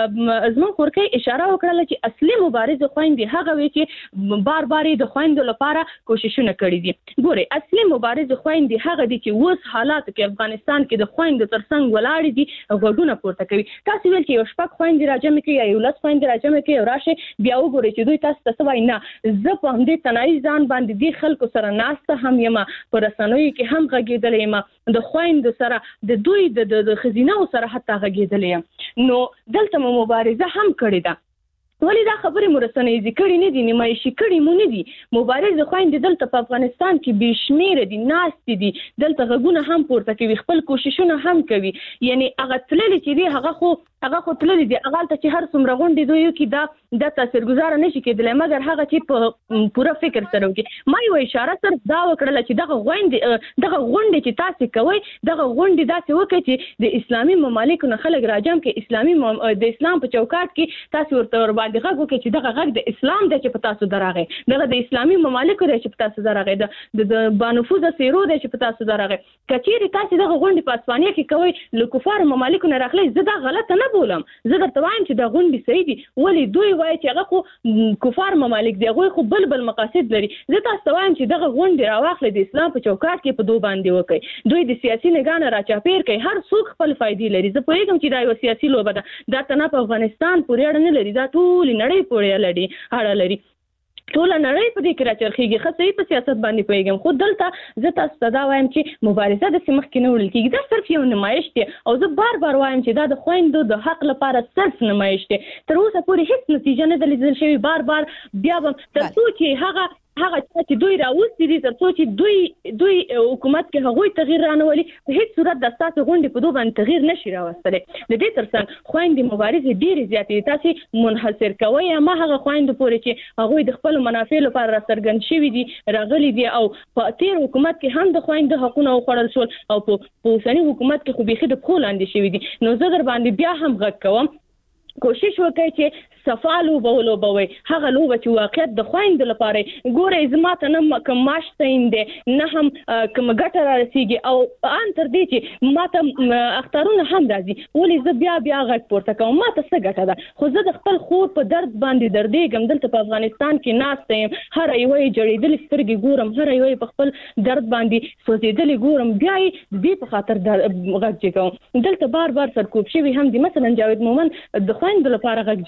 زمون خورکې اشاره وکړه چې اصلي مبارز خويندې هغه وی چې بار بار د خويندو لپاره کوششونه کړې دي. ګوره اصلي مبارز خويندې هغه دي چې اوس حالات کې افغانستان کې د خويندو ترڅنګ ولاړ دي غوډونه پورته کوي. تاسو ویل چې یو شپږ خويندې راجمع کوي یا یو لس خويندې راجمع کوي او راشه بیا وګورئ چې دوی تاسو ته وایي نه زه په همدې تنایي ځان باندې دي خلکو سره ناسته هم یم په رسنیو کې هم غږېدلې یم د خويندو سره د دوی د خزینه سره حتی غږېدلې یم. نو دلته مو مبارزه هم کړې ده. ولی دا خبرې مرسنې ذکر نه دي نیمه شي کړي مونږ نه دي. مبارز خويندې دلته په افغانستان کې بشمیره دي ناست دي دلته غږونه هم پورته کوي خپل کوششونه هم کوي. یعنی هغه تللی چې دی هغه خو هغه خو تللی دی هغه ته چې هر څومره غونډې دوی کې دا د تاثیرګذار نشي کېدلی مګر هغه چې په پوره فکر سره وکړي. ما یو اشاره صرف دا وکړله چې دغه غونډې دغه غونډې چې تاسو کوي دغه غونډې داسې وکړي چې د اسلامي ممالکو نه خلک راجم کې اسلامي د اسلام په چوکاټ کې تاسو ورته ور باندې غږ وکړي چې دغه غږ د اسلام دی چې په تاسو درغه دغه د اسلامي ممالکو دی چې په تاسو درغه د بانفوذ سیرو دی چې په تاسو درغه کچېری تاسو دغه غونډې په اسپانیا کې کوي له کفار ممالکو نه راغلي. زه دا غلطه نه بولم. زه درته وایم چې دا غونډې صحیح دي ولی دوی وایي چې هغه خو کفار ممالک دی هغوی خو بل بل مقاصد لري. زه تاسو ته وایم چې دغه غونډې راواخلئ د اسلام په چوکاټ کې په دوی باندې وکړئ. دوی د سیاسي نګاه نه راچاپېر کوي. هر څوک خپل فایدې لري. زه پوهېږم چې دا یو سیاسي لوبه ده. دا تنه په افغانستان پورې اړه نه لري. دا ټولې نړۍ پورې لري اړه لري. ټول نړۍ په دې کې راچرخېږي. ښه صحیح په سیاست باندې پوهېږم خو دلته زه تاسو ته دا وایم چې مبارزه داسې مخکې نه وړل کېږي. دا صرف یو نمایش دی او زه بار بار وایم چې دا د خویندو د حق لپاره صرف نمایش دی. تر اوسه پورې هیڅ نتیجه نه ده لیدل شوې. بار بار بیا به تر څو چې هغه هغه چې دوی راوستي دي تر څو چې دوی دوی حکومت کې هغوی تغییر رانولي په هیڅ صورت د ستاسو غونډې په دوی باندې تغییر نشي راوستلی. د دې ترڅنګ خویندې مبارزې ډېرې زیاتې دي. تاسې منحصر کوئ ما هغه خویندو پورې چې هغوی د خپلو منافع لپاره راڅرګند شوي دي راغلي دي او په تېر حکومت کې هم د خویندو حقونه وخوړل شول او په اوسني حکومت کې خو بیخي د پښو لاندې شوي دي. نو زه در باندې بیا هم غږ کوم کوشش وکړئ چې صفا لوبه ولوبوئ هغه لوبه چې واقعیت د خویندو لپاره. ګورئ زما ته نه کوم معاش تعین دی نه هم کوم ګټه رارسېږي او ان تر دې چې ما ته اختارونه هم راځي ولې زه بیا بیا غږ پورته کوم ما ته څه ګټه ده. خو زه د خپل خور په درد باندې دردېږم. دلته په افغانستان کې ناسته یم هره یوه یې جړېدلې سترګې ګورم هره یوه یې په خپل درد باندې سوځېدلې ګورم بیا یې د دې په خاطر غږ جګوم. دلته بار بار سرکوب شوي هم دي. مثلا جاوید مومن د خویندو لپاره غږ جګو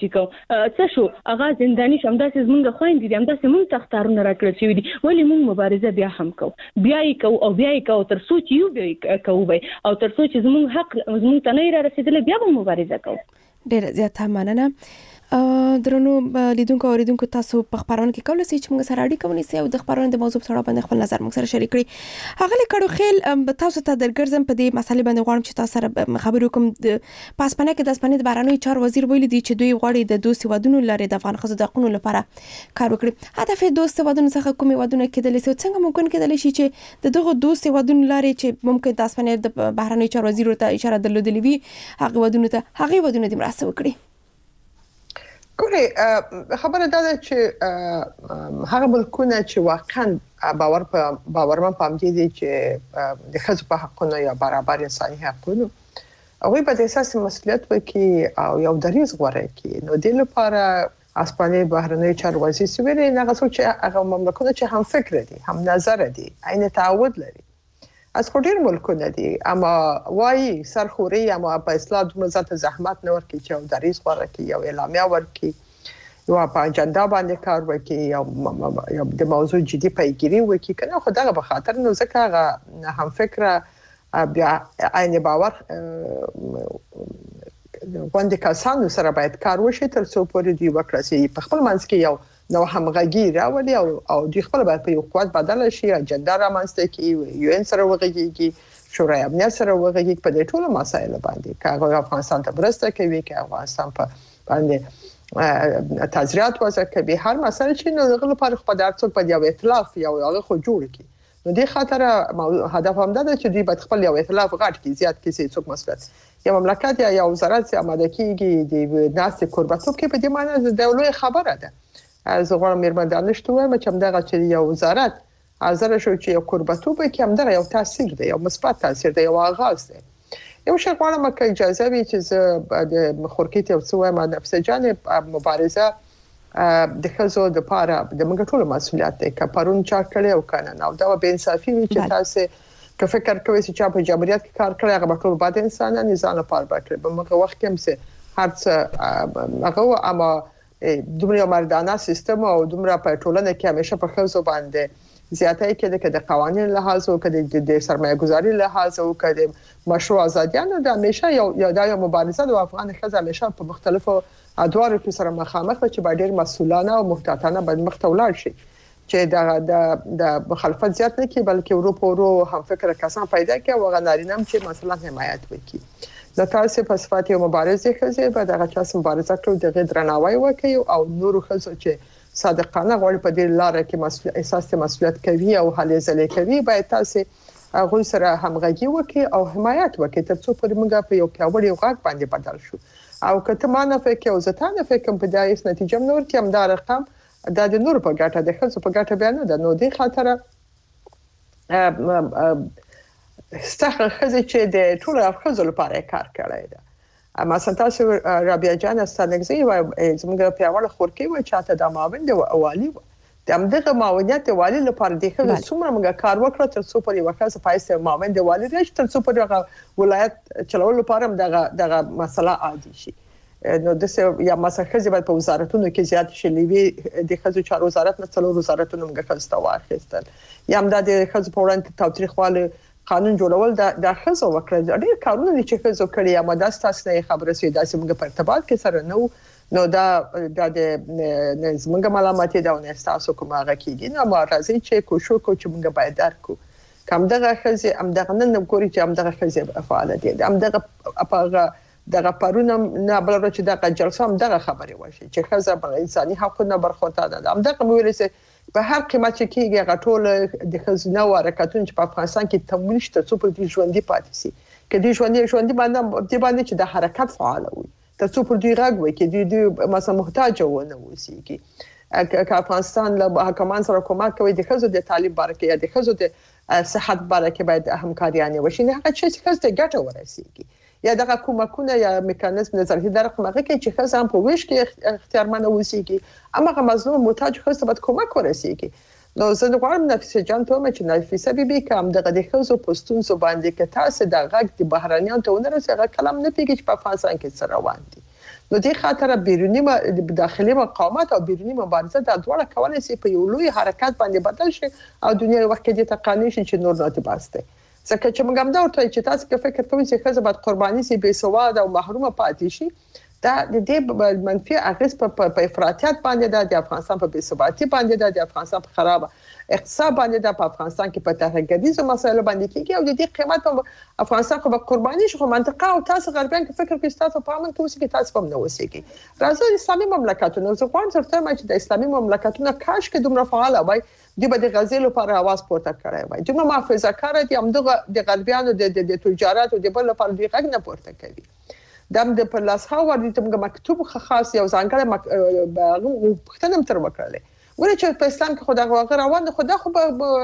څه شو هغه زنداني شو همداسې زمونږ خویندې دي همداسې مونږ ته اخطارونه راکړل شوي دي ولې مونږ مبارزه بیا هم کوو بیا یې کوو او بیا یې کوو تر څو چې یو بیا یې کوو به او تر څو چې زمونږ حق زمونږ ته نه را رسېدلی بیا به مبارزه کوو. ډېره زیاته مننه. درنو لیدونکو او اوریدونکو تاسو په خبرونه کې کولای شئ چې موږ سره اړیکه ونیسئ او د خبرونو د موضوع په اړه باندې خپل نظر موږ سره شریک کړئ. هغه لیکړو خیل تاسو ته درګرځم په دې مسلې باندې غواړم چې تاسو سره خبرې وکم. د پاسپانه کې د اسپانیا د بهرنیو چارو وزیر ویلي دی چې دوی غواړي د دوست ودونو لارې د افغان ښځو د حقوقو لپاره کار وکړي. هدف دوست ودونو څخه کومې ودونه کېدلی شي څنګه ممکن کېدلی شي چې د دغه دوست ودونو لارې چې ممکن د اسپانیا د بهرنیو چارو وزیر ته اشاره درلودلې وي هغه ودونه ته هغه ودونه د مرسته وکړي. ګورې خبره دا ده چې هغه ملکونه چې واقعا باور په باورمن پام دي چې د ښځو په حقونو یا برابر انساني حقونو هغوی به د اساس مسؤلیت وکړي او یو دریځ غوره کړي. نو د لپاره اسپانیا بهرنیو چارو وزیر سویری نه غوښتل چې هغه مملکتونه چې هم فکر دي هم نظر دي عین تعهد لري از خو ډیر ملکونه دي اما وایي سرخوري اما په اصلاح دومره ذات زحمت نه ورکړي چې یو دریځ غوره کړي یو اعلامیه ورکړي یو په اجنډا باندې کار وکړي یو د موضوع جدي پیگیری وکړي کنه خو دغه به خاطر نو ځکه هغه هم فکر بیا عین باور غونډه کسانو سره باید کار وشي تر څو پورې دی وکړي په خپل منځ کې یو نو همغږي راولي او او د خپل باید په یو قوت بدل شي اجنډا رامنځته کړي یو ان سره وغږیږي شورای امنیت سره وغږیږي په دې ټولو مسایلو باندې کاغه افغانستان ته برسته کوي چې افغانستان په باندې تذریات وځه کوي هر مسله چې نو دغه لپاره خو د ارڅو په یو ائتلاف یو هغه خو جوړ کی نو د خاطر هدف هم ده چې دوی باید خپل یو ائتلاف غټ کی زیات کی څه څوک مسلط یو مملکت یا یو وزارت آماده کیږي د ناس قربتوب کې په دې معنی د دولت خبره ده از غواړم مېرمن دانشتو وایم چې همدغه چې یو وزارت حاضر شو چې یو قربتوب کې همدغه یو تاثیر دی یو مثبت تاثیر دی یو آغاز دی. یو شی غواړم چې اجازه وي چې د خورکیت یو څه وایم نفس جان مبارزه د خزو د پاره د موږ ټول مسؤلیت دی که پرون چا کړی او کنه نو دا به انصافي وي چې تاسو که فکر کوئ چې چا په جمهوریت کې کار کړی هغه ټول باد انسانان نظام لپاره باکړي په موږ وخت کې هم څه هر څه هغه اما دومره مردانه سیستم او دومره په ټولنه کې همیشه په خزو باندې زیاتای کې د قوانین لحاظ او کې د سرمایه گذاري لحاظ او کې د مشروع ازادیانو د همیشه یو یو د مبارزه د افغان خزو همیشه په مختلفو ادوارو کې سره مخامخ چې با ډیر مسؤلانه او محتاطانه باید مختولار شي چې د د مخالفت زیات نه کې بلکې اروپا ورو هم فکر کسان پیدا کړي او غنارینم چې مثلا حمایت وکړي د تاسو په صفات یو مبارزه خزه به دغه چاس مبارزه کړو د درناوی وکړي او نور خزو چې صادقانه غواړي په دې لار کې مسؤلیت احساس مسؤلیت کوي او هلې ځلې کوي باید تاسو هغه سره همغږي وکړي او حمایت وکړي ترڅو پر موږ په یو پیاوړي غږ باندې بدل شو او کته ما نه فکر او زه نه فکر په دایس نتیجه نور کې هم دا رقم دا د نور په ګټه د خزو په ګټه بیان نه نو د خاطر ستخه خزه چې د ټول افغانو لپاره کار کړی دی مثلا تاسو رابعه جان استانګزی و زموږ په اول خورکی و چاته د ماوند او والی د همدغه ماونیت والی لپاره د خزه څومره موږ کار وکړ تر څو پرې وکړه پایسته ماوند والی راشي تر څو پرې ولایت چلول لپاره دغه دغه مسله عادي شي نو د یا مثلا خزه باید په وزارتونو کې زیات شي لوي د خزو چارو وزارت نه څلور وزارتونو موږ خسته واخیستل یا هم د خزو په وړاندې تاریخواله قانون جوړول د د خزو وکړه ډېر کارونه دي چې خزو کړی اما د تاسو نه خبره سوي د سیمه په ارتباط کې سره نو نو دا د زمونږ ملامت دی او نه تاسو کومه غکیږي نو ما راځي چې کوشش کو چې موږ باید درکو کوم دغه خزه هم دغه نن ګوري چې هم دغه خزه فعال دي هم دغه اپاغه دغه پرونم نه بل ورځ دغه جلسه هم دغه خبره وشي چې خزه په انساني حقوقو برخوردار ده هم دغه ویل په هر قیمت چې کېږي غټول د خزینه او حرکتونو چې په افغانستان کې تمویل شته څو پر دې ژوندۍ پاتې سي کې دې ژوندۍ ژوندۍ باندې د باندې چې د حرکت فعال وي تر څو پر دې راغ وي کې دې مثلا محتاج ونه وسی کې که افغانستان له حکومت سره کومک کوي د خزو د تعلیم برکه یا د خزو د صحت برکه باید همکاریانه وشي نه هغه چې خزو ته ګټه ورسیږي یا دغه کومکونه یا میکانیزم نظري در خمغه کې چې خزه هم په ویش کې اختیارمن اوسېږي اما هغه مظلوم محتاج خزه باید کومک ورسیږي نو زه غواړم نفیسه جان ته مې چې نفیسه بیبي کوم دغه د خزو پوسټون زو باندې کې تاسو د غږ د بهرانيان ته ونرسه هغه کلام نه پیږي چې په افغانستان کې سره روان دي نو دې خاطر بیرونی داخلي مقاومت او بیرونی مبارزه د دواړه کولای شي په یو لوی حرکت باندې بدل شي او دنیا وخت کې د تقانی شي چې نور نه باسته ځکه چې موږ هم دا ورته چې تاسو کې فکر کوئ چې خزه بعد قرباني سي بے سواد او محرومه پاتې شي دا د دې منفي اغیز په افراطیت باندې د افغانستان په بے ثباتی باندې د افغانستان په خراب اقتصاد باندې د افغانستان کې په تهرګديزو مسایلو باندې کېږي او د دې قیمت په افغانستان کې به قرباني شي خو منطقه او تاسو غربیان کې فکر کوئ تاسو په امن کې اوسئ کې تاسو هم نه اوسئ راځي اسلامي مملکتونه زه غواړم چې د اسلامي مملکتونو کاش کې دومره فعال وای د بده غزل لپاره आवाज پورته کړی وای دومره محافظه کار دي هم د غربیانو د تجارت او د بل لپاره دی غږ نه پورته کوي دم د په لاس هاو ورته موږ مکتوب خاص یو ځانګړی پښتنم تر وکړلې ولې چې په اسلام کې خدای غوغه روان ده خدای خو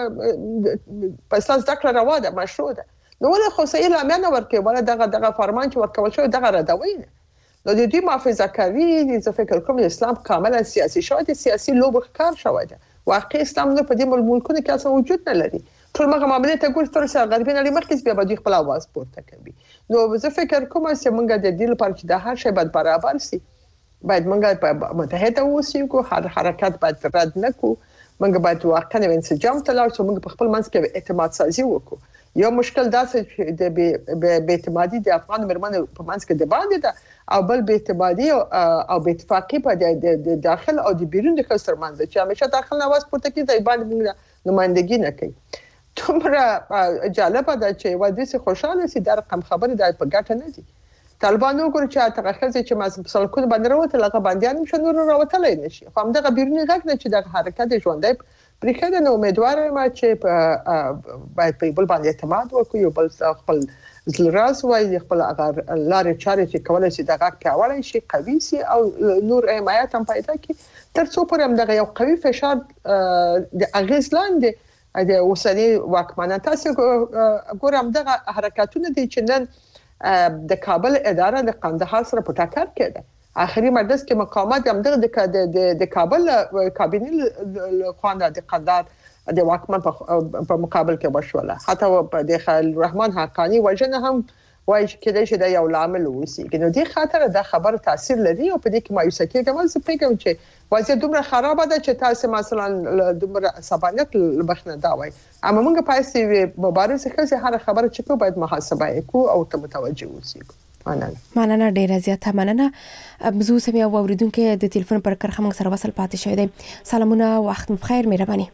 په اسلام ذکر روان ده مشروع ده نو ولې خو سې لامل ورکه ولا دغه دغه فرمان چې ورکول شو دغه ردوي نه نو د دې محافظه کوي د فکر کوم اسلام کاملا سیاسي شوی دی سیاسي لوب ښکار شوی دی واقعي اسلام نه په دې ملکونو کې اصلا وجود نه لري ټول مغه معاملې ته ګور تر څو غربي نه مخکې بیا به خپل आवाज پورته کوي نو زه فکر کوم چې موږ د دې لپاره چې د هر شی باید برابر سي باید موږ په متحده اوسو کو هر حرکت باید رد نکو موږ باید واقعا انسجام تلاو چې موږ په خپل منځ کې اعتماد سازي وکړو یو مشکل دا چې د بې اعتمادي د افغان مرمن په منځ کې د باندې ده او بل بې اعتمادي او بې اتفاقی په د داخل او د بیرون د کسر منځ چې همیشه داخل نواز پورته کوي د باندې موږ نمائندګي نه کوي تومره جالب ده چې ودی سي خوشاله سي د رقم خبره د په ګټه نه دي طالبانو ګور چې ترخص چې مازه سلکون باندې وروته لغه باندې هم شنو راوتلای نشي خو هم دغه بیرونی غږ نه چې د حرکت ژوندۍ پرېخه نو امیدوار یم چې باید په بل باندې اعتماد وکړو یو بل خپل زلراز وای خپل اگر لارې چارې چې کولای شي دغه پیاوړی شي قوي شي او نور حمایت هم پیدا کړي تر څو پر هم دغه یو قوي فشار د اغیز لاندې د اوسنی واکمنان تاسو ګورم دغه حرکتونه دي چې نن د کابل اداره د قندهار سره په ټکر کې ده اخري مجلس کې مقامات هم دغه د کابل کابینې خوانده د قندهار د واکمن په مقابل کې وشوله حتی په د خلیل الرحمن حقانی وجنه هم وایي چې کله چې د یو لامل وسی کنه د خاطر د خبر تاثیر لري او په دې کې مایوسه کېږم زه فکر چې وضعیت دومره خراب ده چې تاسو مثلا دومره سبانیت لبخنه دا وای اما موږ پاتې مبارزه کوي هر خبره چې کو باید محاسبه وکړو او ته متوجه اوسئ مننه مننه ډیره زیاته مننه بزو سمیا اوریدونکو د ټلیفون پر کرخه موږ سره وصل پاتې شوی دی سلامونه وخت بخیر مهرباني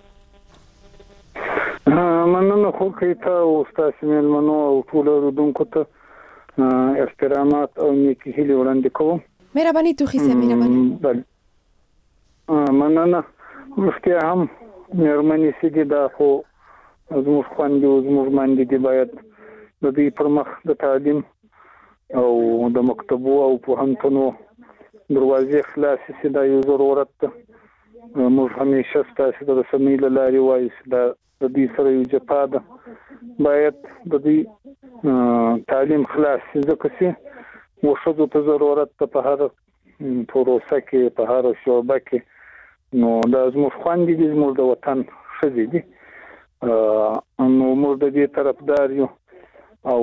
مننه خو کیته او تاسو ملمنو او ټول اوریدونکو ته احترامات او نیکی هیله وړاندې کوم مهرباني توخي سه مهرباني مننه مفتي هم مېرمنې سګي دا خو زموږ خوندې او زموږ باندې دی باید د دې پر مخ د تعلیم او د مکتبو او پوهنتونو دروازې خلاصې سي دا یو ضرورت ده موږ همیشه ستاسو د رسنۍ له لارې وایو چې دا د دې سره یو جپا ده باید د دې تعلیم خلاص شي ځکه چې وښځو ته ضرورت ده په هر پروسه کې په هر شعبه کې نو دا زموږ خوندې دي زموږ د وطن ښځې دي نو موږ د دې طرفدار یو او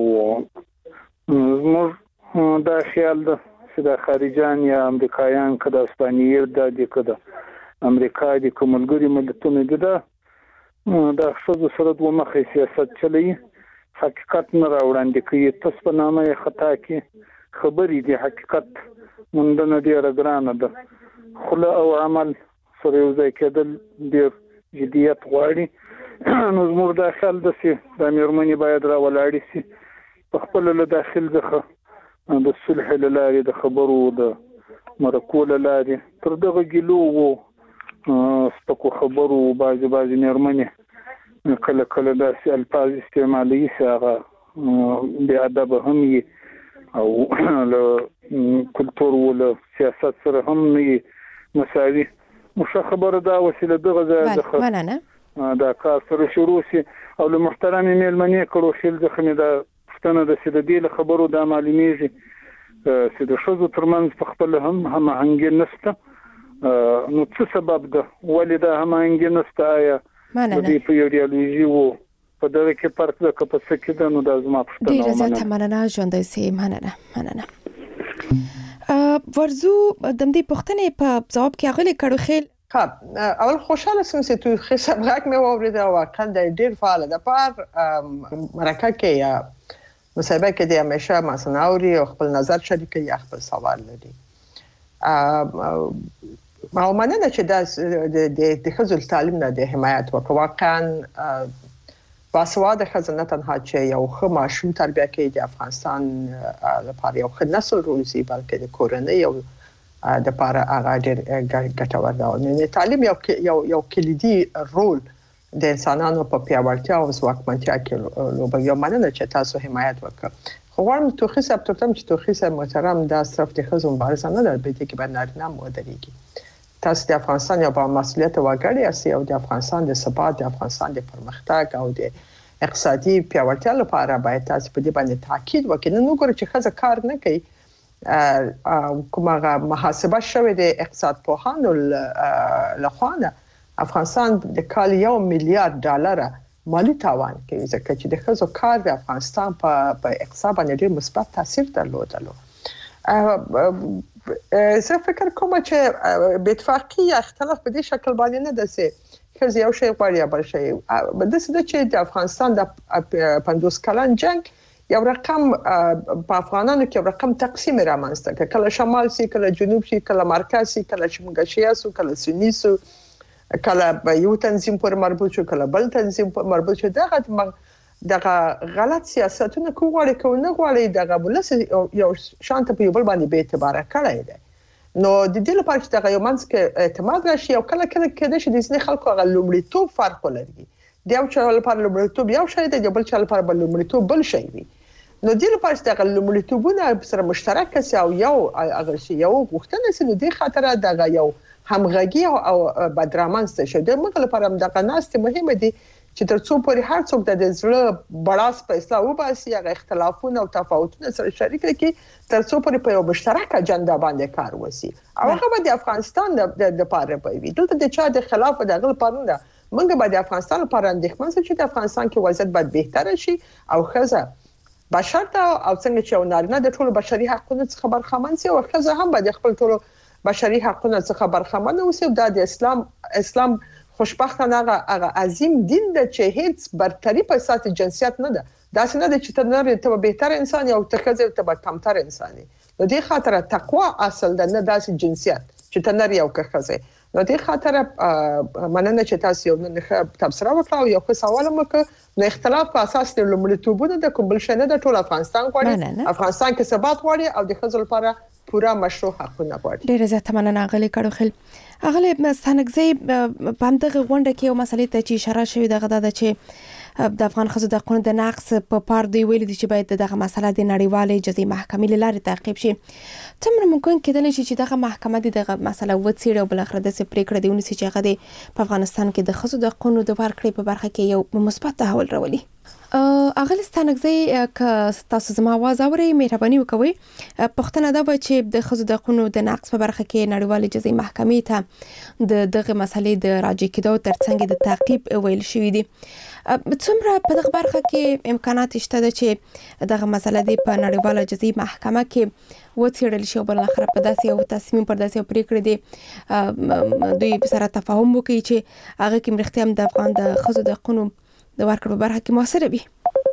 زموږ دا خیال ده چې د خارجان یا امریکایان که د اسپانیې دا دي که د امریکا دي که ملګري ملتونه دي دا د ښځو سره دوه مخی سیاست چلوي حقیقت نه راوړاندې کوي تاسو په نامه یې خطا کې خبرې دي حقیقت موندنه ډېره ګرانه ده خوله او عمل سره یو ځای کېدل ډېر جدیت غواړي نو زموږ دا خیال ده چې دا مېرمنې باید راولاړې شي په خپله له داخل څخه د صلح له لارې د خبرو د مرکو له لارې تر دغه ګیلو و سپکو خبرو بعضې بعضې مېرمنې کله کله داسې الفاظ استعمالوي چې هغه بې ادبه هم وي او له کلتور و له سیاست سره هم نه وي مساوي نو ښه خبره دا وسیله دغه ځای څخه دا کار سره شروع شي او له محترمې مېلمنې کړو شیل څخه مې دا پوښتنه ده چې د دې له خبرو دا معلومیږي چې د ښځو ترمنځ په خپله هم هماهنګي نشته نو څه سبب ده ولې دا هماهنګي نشته آیا د دې په ایډیالوژي و په دغه کې فرق ده که په څه کې ده نو دا زما پوښتنه ډېره زیاته مننه ژوندی سي مننه مننه ورزو د دې پوښتنې په جواب کې هغه کړو خیل اول خوشاله سم چې تو خې سبق مې واورید او واقعا د ډیر فعال د پار مرکه کې یا مصاحبه کې د همیشه مسناوري او خپل نظر شریکي یا خپل سوال لري ما ومنه چې د د خزل تعلیم نه د حمایت وکړه واقعا باسواده خزانه تنها چې یو ښه ماشوم تربیه کوي د افغانستان لپاره یو ښه نسل روزي بلکې د کورنۍ یو د لپاره هغه ډېر ګټور دی نو تعلیم یو یو یو کلیدي رول د انسانانو په پیاوړتیا او ځواکمنتیا کې لوبوي یو مننه چې تاسو حمایت وکړه خو وایم توخي صاحب ته چې توخي صاحب محترم دا صرف د خزو مبارزه نه ده بلکې کې باندې نارینه مو درېږي تاسو د افغانستان یو با مسؤلیت وګړي اسی او د افغانستان د ثبات د افغانستان د پرمختګ او د اقتصادي پیاوړتیا لپاره باید تاسو په دې باندې تاکید وکړئ نو ګورئ چې خزه کار نه کوي کومه محاسبه شوه د اقتصاد پوهانو لخوا افغانستان د کال یو میلیارډ ډالر مالی تاوان کوي ځکه چې د خزو کار د افغانستان په اقتصاد باندې ډېر مثبت تاثیر درلودلو زه فکر کوم چې به اتفاقی اختلاف په دې شکل باندې نه ده چې خزه یو شی غواړي بل شی بده څه چې د افغانستان د پنځوس کلن جنگ یو رقم په افغانانو کې یو رقم تقسیم رامنځته کړ کله شمال سي کله جنوب سي کله مرکز سي کله شمګشیا سو کله سنی سو کله یو تنظیم پر مربوط شو کله بل تنظیم پر مربوط شو دغه دغه غلط سیاستونه کوړي کو نه غواړي دغه بلس یو شانت په یو بل باندې به اعتبار کړی دی نو د دې لپاره چې دغه یو منځ کې اعتماد راشي او کله کله کېده چې د ځینې خلکو غو لومړیتوب فرق لري د یو چا لپاره لومړیتوب یو شی دی د بل چا لپاره بل لومړیتوب بل شی وي نو د لپاره چې دغه لومړیتوبونه سره مشترک شي او یو هغه شی یو غوښتنه سي نو د خاطر دغه یو همغږي او بدرامنځ شي د موږ لپاره دغه ناست مهمه دي چې ترڅو پورې هر څوک د زړه بڑاس په اصلاح وباسي هغه اختلافونه او تفاوتونه سره شریک کړي ترڅو پورې په یو مشترک اجنډا باندې کار وشي او هغه د افغانستان د لپاره وي دلته د چا د خلاف د غل پرنده موږ به د افغانستان لپاره اندېښمن شو چې د افغانستان کې وضعیت باید بهتر شي او خزه بشرط او څنګه چې نارینه د ټولو بشري حقوقو څخه برخمن شي او خزه هم به د خپل ټولو بشري حقوقو څخه برخمن اوسي د اسلام اسلام خوشبختانه هغه عظیم دین د چې هیڅ برتری په اساس جنسیت نه ده دا څنګه د چې تنر ته بهتر انسان او تخزر ته کمتر انسان نو دې خاطر تقوا اصل د نه داسې جنسیت چې تنر یو کخزه نو دې خاطر مننه چې تاسو یو نه تبصره وکړو یو څه سوال وکړ نو اختلاف په اساس د لومړیتوبونو د کوم بل شنه د ټول افغانستان غواړي افغانستان کې ثبات غواړي او د خزل لپاره پورا مشروع حقونه غواړي ډیره زیاته مننه غلي کړو خل اغله مستانګزي باندې غونډه کې یو مسلې ته چې اشاره شوې دغه د چې د افغان خزو د قانون د نقص په پار دی ویل دي چې باید دغه مسله د نړیوالې جزایي محکمې لاره تعقیب شي څومره ممکن کېدل شي چې دغه محکمه دغه مسله وڅېړي او بل اخر د سپریکړه دی ونسي چې هغه په افغانستان کې د خزو د قانون د ورکړې په برخه کې یو مثبت تحول راولي اغل ستانګزي ک تاسو زما आवाज اوري مهرباني وکوي پښتنه دا و چې د خزو د قانون د نقص په برخه کې نړیوالې جزایي محکمې ته د دغه مسلې د راجع کېدو ترڅنګ د تعقیب ویل شوې دي څومره په دغه برخه کې امکانات شته چې دغه مسله دی په نړیواله جزایي محکمه کې وڅېړل شي او بل اخر په داسې یو تصمیم پر داسې یو پریکړه دی دوی سره تفاهم وکړي چې هغه کې مرختيام د افغان د خزو د قانون د ورکړو برخه کې موثر وي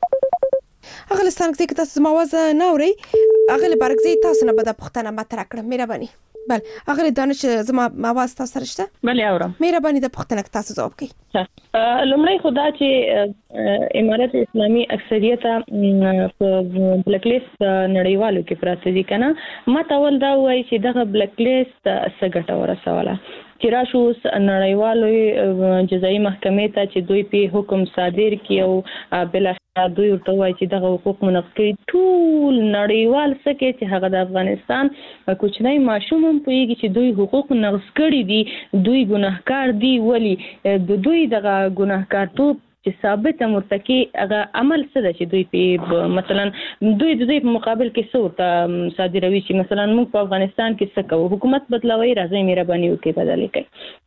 اغل ستانګزي کې تاسو زما आवाज نه اوري اغل برګزي تاسو نه بده پښتنه مطرح کړم مهرباني بل اغل دانش زما आवाज تاسو سره شته بل اورم مهرباني د پښتنه تاسو جواب کړئ لومړی خدا چې امارت اسلامي اکثریت په بلیک لیست نړیوالو کې پراته دي کنه ما تاول دا وایي چې دغه بلیک لیست څه ګټه ورسوله چې راشو نړیوالو جزایي محکمې ته چې دوی په حکم صادر کړي او بل دوی ورته وایي چې دغه حقوق منعقد کړي ټول نړیوال څه کې چې هغه د افغانستان کوچنی ماشوم هم پوهیږي چې دوی حقوق نقض کړي دي دوی ګناهکار دي ولی د دوی دغه ګناهکارتوب چې ثابت مرتکي هغه عمل څه ده چې دوی په مثلا دوی د دوی په مقابل کې څه ورته صادروي چې مثلا موږ په افغانستان کې څه کوو حکومت بدلوي راځي مهرباني وکړئ بدلې کړئ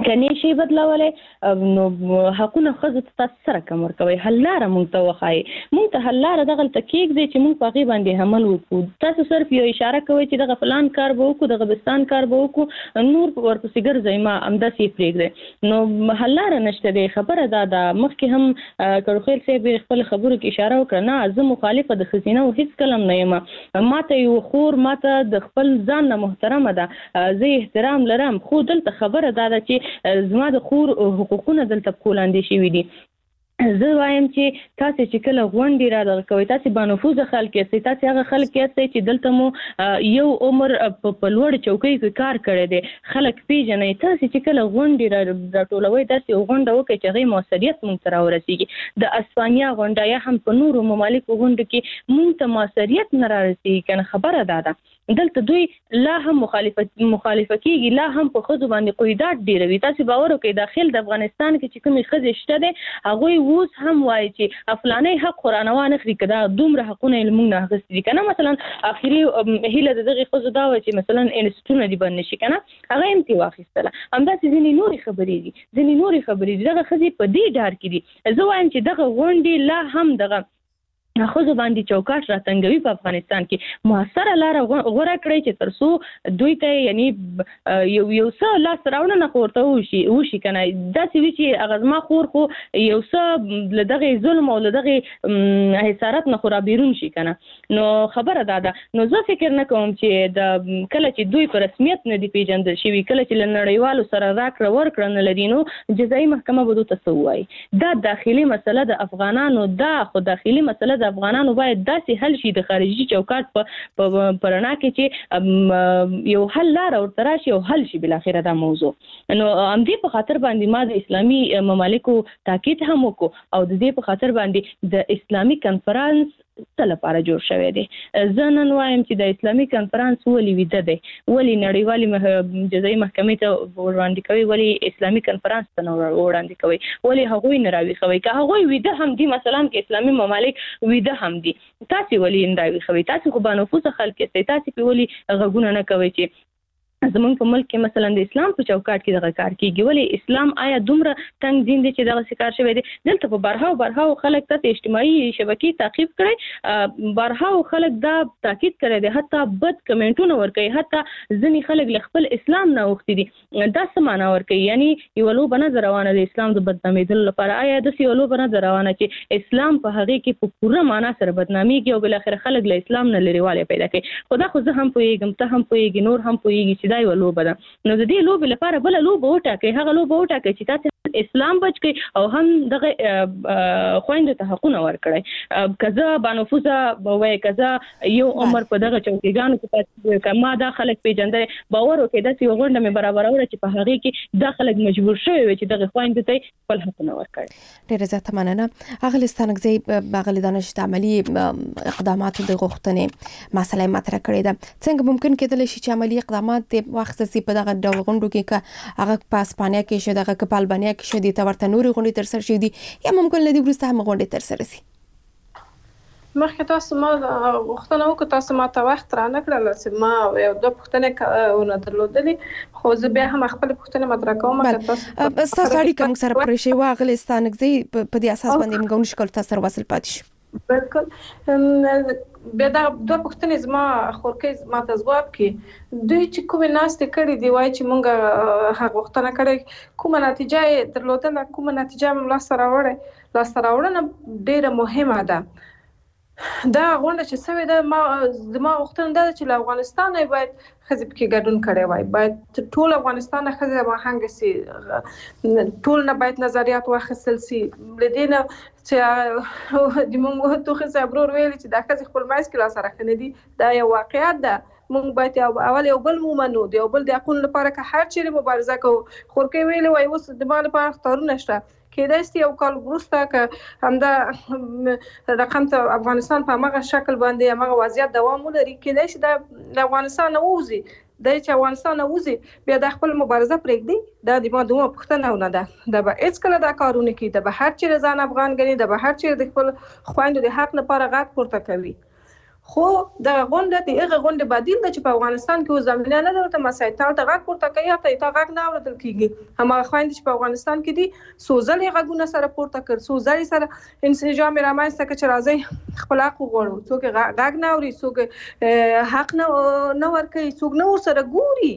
کني شي بدلولې نو حقونه خزه تاسو سره کوم ورکوي حلاره مونږ ته وخای مونږ ته حلاره دغه تکیک دی چې مونږ په غي باندې عمل وکړو تاسو صرف یو اشاره کوي چې دغه فلان کار به وکړو دغه بستان کار به وکړو نور ورپسې ګرځي ما امداسي پریږدي نو حلاره نشته دی خبره دا د مخکې هم کړخیل صاحب خپل خبرو کې اشاره وکړه نه زه مخالفه د خزینه او هیڅ کلم نه یم ماته یو خور ماته د خپل ځان نه محترمه ده زه احترام لرم خو دلته خبره دا ده چې زما د خور حقوقونه دلته کولاندې شوي دي زه وایم چې تاسو چې کله غونډې را دغه کوي تاسو بانفوذ خلک یې تاسو هغه خلک یې چې دلته مو یو عمر په لوړ چوکۍ کې کار کړی دی خلک پیژنې تاسو چې کله غونډې را ټولوي تاسو غونډه وکړئ چې هغه موثریت مونږ ته راورسیږي د اسپانیا غونډه یا هم په نورو ممالکو غونډه کې مونږ ته موثریت نه رارسیږي کنه خبره ده ده دلته دوی لا هم مخالفت مخالفه کیږي لا هم په خزو باندې قیودات ډیروي تاسو باور وکړئ داخل د افغانستان کې چې کومې خزې شته دي هغه اوس هم وایي چې افلانې حق قرانوان اخلي کدا دومره حقونه موږ نه اخستي دي کنه مثلا اخري هیله دغه خزو دا و چې مثلا انستیتوټونه دی باندې شي کنه هغه هم تی واخیستله همداسې ځینې نوري خبرې دي ځینې نوري خبرې دي دغه خزې په دې ډار کې دي زه وایم چې دغه غونډې لا هم دغه خزو باندې چوکاټ راتنګوي په افغانستان کې موثره لار غوړه کړی چې ترڅو دوی ته یعنی یو یو څه لاس راوړنه نه ورته وشي وشي کنه داسې وی چې اغزما خور خو یو څه لدغه ظلم او لدغه حسارت نه خورا بیرون شي کنه نو خبره ده ده نو زه فکر نه کوم چې د کله چې دوی په رسمیت نه دی پیژندل شوی کله چې لنړیوالو سره راکړه ورکړه نه لري نو جزایي محکمه به دوی ته وایي دا داخلي مسله د افغانانو دا خو داخلي مسله د افغانانو باید داسې حل شي د خارجي چوکاټ په پرنا کې چې یو حل لار ورته راشي او حل شي بل اخره دا موضوع نو ام دې په خاطر باندې ما د اسلامي ممالکو تاکید هم وکړو او د دې په خاطر باندې د اسلامي کنفرانس څه لپاره جوړ شوی دی زه نن وایم چې د اسلامي کنفرانس ولې ویده دی ولې نړیوالې جزایي محکمې ته وړاندې کوي ولې اسلامي کنفرانس ته نه وړاندې کوي ولې هغوی نه راویښوي که هغوی ویده هم دي مثلا که اسلامي ممالک ویده هم دي تاسې ولې نه راویښوي تاسې خو بانفوذه خلک یاستئ تاسې پې ولې غږونه نه کوئ چې زمونږ په ملک کې مثلا د اسلام په چوکاټ کې دغه کار کیږي ولې اسلام آیا دومره تنگ دین دی چې دغه کار شوی دی دلته په برهاو برهاو خلک ته اجتماعي شبکې تعقیب کړي برهاو خلک دا تاکید کړي دي حتی بد کمنټونه ورکوي حتی ځینې خلک له خپل اسلام نه اوښتي دي دا څه معنا ورکوي یعنی یو لوبه نه روانه د اسلام د بدنامېدلو لپاره آیا داسې یو لوبه نه روانه چې اسلام په هغې کې په پوره معنا سره بدنامېږي او بالاخره خلک له اسلام نه لرېوالی پیدا کوي خو دا خو زه هم پوهېږم ته هم پوهېږي نور هم پوهېږي چې دا یو لوبه ده نو د دې لوبې لپاره بله لوبه وټاکئ هغه لوبه وټاکئ چې تاسې اسلام بچ کړئ او هم دغه خویندو ته حقونه ورکړئ که زه بانفوذه به وایي که زه یو عمر په دغه چوکیګانو کې که ما دا خلک پیژندلی باور وکړئ داسې یو غونډه مې برابروله چې په هغې کې دا خلک مجبور شوي وي چې دغه خویندو ته خپل حقونه ورکړي ډېره زیاته مننه اغلې ستانکزی اغلې دانش د عملي اقداماتو د غوښتنې مسله مطرح کړې ده څنګه ممکن کېدلی شي چې عملي اقدامات د وخت سي په دغه ډول غونډو کې که هغه په اسپانیا کې شه دغه په البانیا کې شه دي ته ورته نورې غونډې ترسره شوي دي یا ممکن له دې وروسته هم غونډې ترسره شي مخکې تاسو ما غوښتنه وکړه تاسو ما ته وخت را نه کړل چې ما یو دوه پوښتنې ونه درلودلې خو زه بیا هم خپل پوښتنې مطرح کوم که تاسو اړیکه موږ سره پرې شوي اغلې ستانکزی په دې اساس باندې موږ نشو کولی تاسو سره وصل پاتې شو بالکل بیا دا دوه پوښتنې زما خورکۍ ما ته ځواب کړي دوی چې کومې ناستې کړې دي وایي چې موږ هغه غوښتنه کړې کومه نتیجه یې درلودله کومه نتیجه مو لاسته راوړې لاسته راوړنه ډېره مهمه ده دا غونډه چې سوې ده ما زما غوښتنه دا ده چې له افغانستان باید ښځې پکې ګډون کړی وای باید ټول افغانستان نه ښځې هماهنګه سي ټول نه باید نظریات واخیستل سي له دې نه چې د موږ توخي صاحب ورور ویلي چې دا ښځې خپل منځ کې لاسه راښنې دي دا یو واقعیت ده موږ باید اول یو بل ومنو د یو بل د حقونو لپاره که هر چیرې مبارزه کوو خورکۍ ویلې وایي اوس د ما لپاره اختارونه شته کېدای شي یو کال وروسته که همدا رقم ته افغانستان په همغه شکل باندې همغه وضعیت دوام ولري کېدای شي دا د افغانستان نه ووځي دا چې افغانستان نه ووځي بیا د خپل مبارزه پرېږدي دا د ما دومره پوښتنه ونه ده دا به هېڅکله دا کارونه کوي دا به هر چیرې ځان افغان ګڼي دا به هر چیرې د خپل خویندو د حق لپاره غږ پورته کوي خو د غونډه د هغه غونډه بدیل د چې په افغانستان کې زمينه نه درته مسایتال ته غږ پورته کوي ته ته غږ نه اورېدل کیږي هم خويند چې په افغانستان کې دي سوزل غږونه سره پورته کړ سوزل سره انسجام رامنځته کړ چې راځي خپل حق وغواړو څوک غږ نه اوري څوک حق نه نه ورکوي څوک نه ورسره ګوري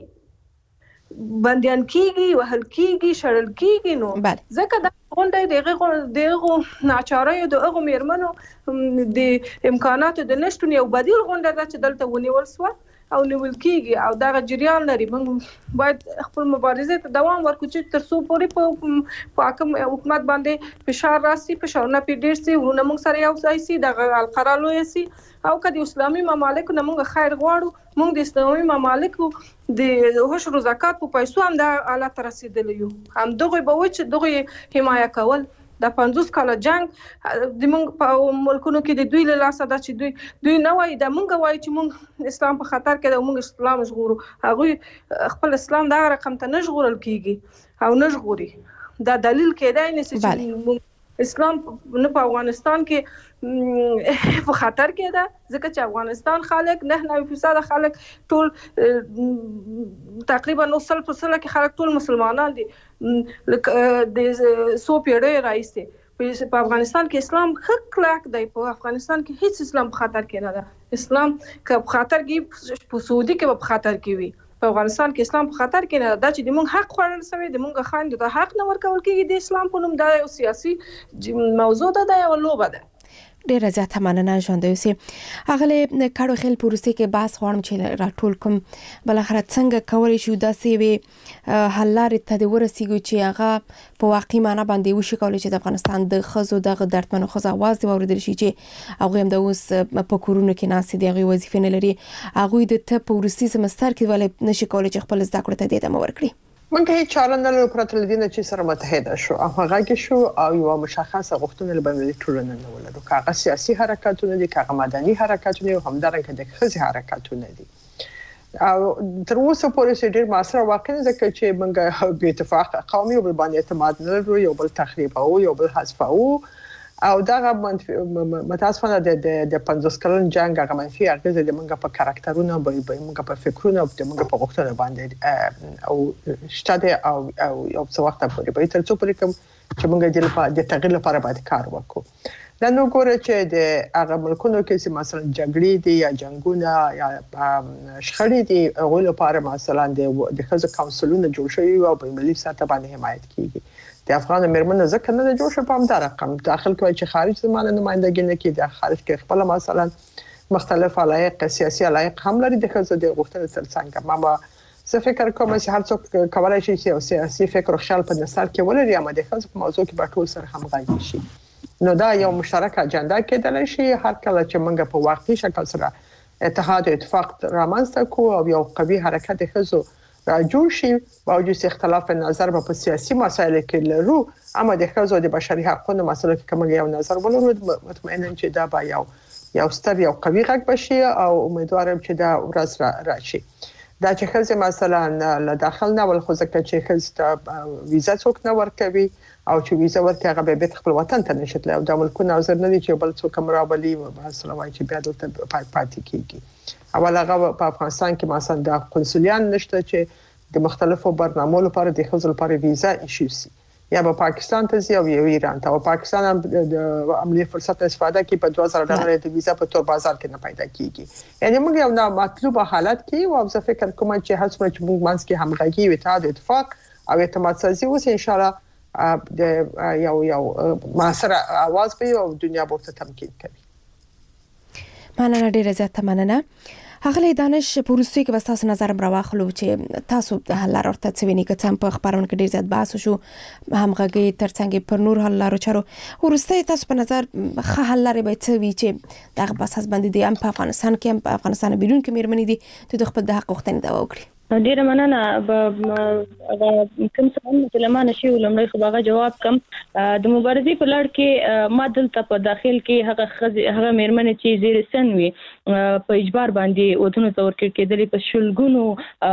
بنديان کیږي وهل کیږي شړل کیږي نو ځکه دا غونډه دغه دغه ناچاره د هغه میرمنو د امکاناتو د نشټون یو بدیل غونډه ده چې دلته ونیول سو او نیول کیږي او دا جریان لري موږ باید خپل مبارزه ته دوام ورکړو چې تر څو پورې په حکم حکومت باندې فشار راسي فشارونه په ډیر سي ورونه موږ سره یو ځای سي د القرار لوي سي او کدي اسلامي ممالک نه موږ خیر غواړو موږ د اسلامي ممالکو د هوش زکات په پیسو هم د حالت رسیدلی یو هم دغه به و چې دغه حمایه کول د پنځوس کاله جنگ د موږ په ملکونو کې د دوی له لاسه دا چې دوی دوی نه وایي د موږ وایي چې موږ اسلام په خطر کې د موږ اسلام ژغورو هغه خپل اسلام دا رقم ته نه ژغورل کیږي او نه ژغوري دا دلیل کېدای نه چې اسلام نه په افغانستان کې په خطر کې ده ځکه چې افغانستان خلک نه نه فیصد خلک ټول تقریبا نو سل پر سل کې خلک ټول مسلمانان دي د سو پیړۍ راځي په افغانستان کې اسلام حق کلاک دی په افغانستان کې هیڅ اسلام په خطر کې نه ده اسلام که په خطر کې په سعودي کې په خطر کې وي په افغانستان کې اسلام په خطر کې نه ده چې د موږ حق خوړل شوی د موږ خاند د حق نه ورکول کېږي د اسلام په نوم دا یو سیاسي موضوع ده دا یو لوبه ده ډیره زیاته مننه ژوند اوسئ اغله کډو خل پروسې کې باس غواړم چې راټول کوم بل اخر څنګه کولای شو داسې وي حل لارې ته د ورسیږي چې هغه په واقعي معنی باندې وشي کولای چې د افغانستان د خزو دغه درتمنو خزو आवाज دی اوریدل شي چې هغه هم د اوس په کورونو کې ناس دي هغه وظیفه نه لري هغه د ته په ورسي سمستر کې ولې نشي کولای چې خپل زده کړې ته د ادامه ورکړي منګه هیڅ چاره نه لرو پرته لدینه چې سره متحده شو او هغه کې شو او یو مشخصه غوښتنه لبنلي ټولنه نه ولرو کاغه سیاسي حرکتونه دي کاغه مدني حرکتونه او همدارنګه د خزي حرکتونه دي او تر اوسه پورې ډېر ماسره واقع نه ځکه چې منګه به اتفاق قومي او باندې اعتماد نه لرو یو بل تخریب او یو بل حذف او او دا متاسفانه د د پنځوس کلن جنگ هغه منفي اغیزه د منګه په کاراکټرونو به منګه په فکرونو او د منګه په غوښتنه باندې او شته او او یو څه وخت پورې به تر څو پورې کوم چې منګه د تغیر لپاره باید کار وکړو دا نو ګوره چې د هغه ملکونو کې چې مثلا جګړې دي یا جنگونه یا شخړې دي هغه لپاره مثلا د خزو کونسلونه جوړ شوي او په ملي سطح باندې حمایت کیږي د افغان میرمنو ځکه نه جوړ شو په همدا رقم داخل کوي چې خارج زمانه نمائندګي نه کوي د خارج کې خپل مثلا مختلف علایق سیاسي علایق هم لري د خزو د غوښتنې ترڅنګ ما زه فکر کوم چې هر څوک کولای شي چې سیاسي فکر او خیال په نثر کې ولري اما د خزو په موضوع کې به ټول سره همغږي شي نو دا یو مشترک اجنډا کېدلی شي هر کله چې موږ په واقعي شکل سره اتحاد او اتفاق رامنځته کوو او یو قوي حرکت خزو را جوړ شي باوجود اختلاف نظر په سیاسي مسایلو کې لرو اما د خزو د بشري حقوقو مسله کې کوم یو نظر ولرو مطمئنم چې دا به یو یو ستر یو قوي غږ بشي او امیدوارم چې دا ورځ راشي دا چې خزه مثلا له داخل نه ول خو ځکه چې خزه ویزا څوک نه ورکوي او چې ویزا ورکړي هغه به بیت خپل وطن ته نشي او د ملکونو نظر نه دي چې بل څوک مرابلي مثلا وایي چې بیا دلته پاتې کیږي اول هغه په افغانستان کې مثلا د قنصلیان نشته چې د مختلفو برنامو لپاره د خزو لپاره ویزا ایشو سي یا په پاکستان ته ځي او یو ایران ته او پاکستان هم د عملی فرصت استفاده کوي په دوه زره ډالر د ویزا په تور بازار کې نه پیدا کیږي یعنی موږ یو نه مطلوبه حالت کې او زه فکر کوم چې هڅه کوي چې موږ منځ کې همغږي او اتحاد اتفاق او اعتماد سازي وس ان شاء الله د یو یو معاصره आवाज به او دنیا به تمکین کوي مننه ډیره زیاته مننه هغه دانش پروسې کې واسطه نظر راوخلو چې تاسو د حل لارو ته څویني که څم په خبرونه کې ډیر زیات بحث شو همغږي ترڅنګ پر نور حل لارو چارو ورسته تاسو په نظر خه حل لارې به څه وی چې دغه بس باندې د ام په افغانستان کې هم په افغانستان بیرون کې میرمنې دي د خپل د حق وختنه دا وکړي ډیره مننه هغه کوم څه چې لمانه شي ولمړي خو هغه جواب کم د مبارزې په لړ کې ما دلته په داخل کې هغه هغه میرمنې چې زیر سن وي په اجبار باندې ودونو تور کې کېدلې په شلګونو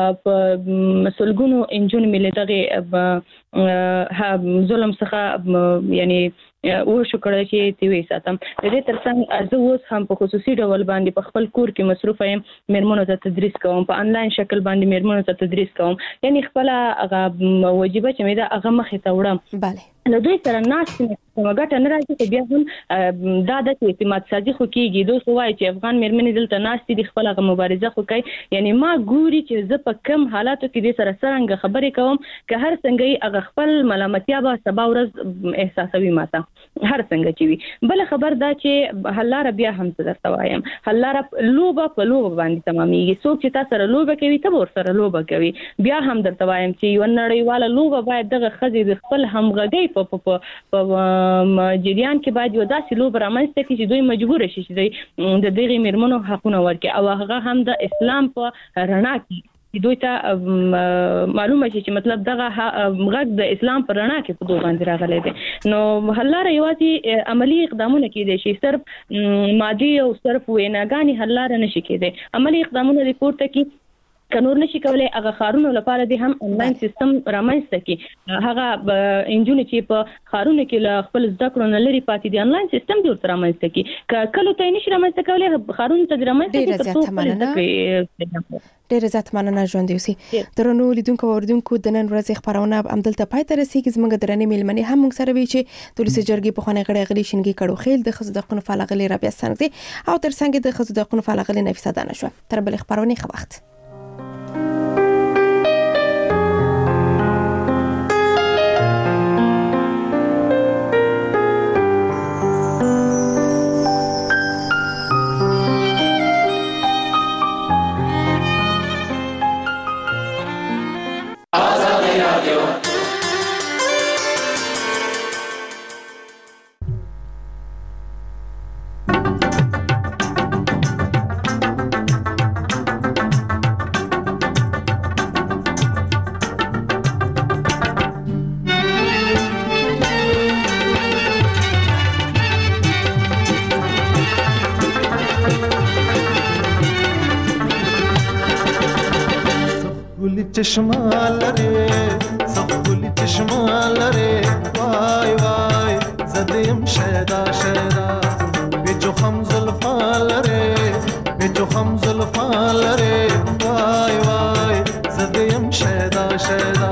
په مسلګونو انجون ملي دغه ظلم څخه یعنی وشو کړی چې تی وی ساتم. د دې ترڅنګ زه اوس هم په خصوصي ډول باندې په خپل کور کې مصروف یم، میرمنو ته تدریس کوم، په انلاین شکل باندې میرمنو ته تدریس کوم، یعنی خپل هغه وجیبه چې مې ده هغه مخې ته وړم. بله نو دوی سره ناستې کومه ګټه نه راځي، خو بیا هم دا د اعتماد سازي خو کېږي. دوی خو وایي چې افغان میرمنې دلته ناستې دي، خپل هغه مبارزه خو کوي. یعنی ما ګوري چې زه په کم حالاتو کې دې سره څرنګه خبرې کوم، که هر څنګه یې هغه خپل ملامتیا به سبا ورځ احساسوي ماته، هر څنګه چې وي. بله خبر دا چې حل لاره بیا هم څه درته وایم، حل لاره لوبه په لوبه باندې تمامېږي. څوک چې تا سره لوبه کوي ته به ورسره لوبه کوي. بیا هم درته وایم چې یوه نړیواله لوبه باید دغه ښځې د خپل همغږۍ په په په جریان کې باید یو داسې لوبه رامنځته کړي چې دوی مجبور شي چې دوی د دغې میرمنو حقونه ورکړي، او هغه هم د اسلام په رڼا کې دوی ته معلومه شي چې مطلب دغه غږ د اسلام په رڼا کې په دوی باندې راغلی دی. نو حل لاره یوازې عملي اقدامونه کېدای شي، صرف مادي او صرف ویناګانې حل لاره نشي کېدای. عملي اقدامونه دې پورته کړي، که نور نشي کولی هغه ښارونو لپاره دې هم انلاین سیستم رامنځته کړي. هغه نجونې چې په ښارونو کې له خپل زده کړو نه لرې پاتې دي، انلاین سیستم دې ورته رامنځته کړي. که کلو ته یې نشي رامنځته کولی ښارونو ته دې رامنځته کړي تر څو خپلې زده کړې. ډېره زیاته مننه ژوندي اوسئ. درنو لیدونکو او اورېدونکو، د نن ورځې خپرونه همدلته پای ته رسېږي. زموږ درنې مېلمنې هم موږ سره وي چې د ولسي جرګې پخوانۍ غړې اغلې شینګي کړوخیل، د ښځو د حقونو فعال اغلې رابعه سنګزي، او تر څنګ د ښځو د حقونو فعال اغلې نفیسه دانشوه. تر بلې خپرونې ښه وخت. چشما لره سبولی چشما لره وای وای زدیم شیدا شیدا بیچو خم زلفا لره بیچو خم زلفا لره وای وای زدیم شیدا شیدا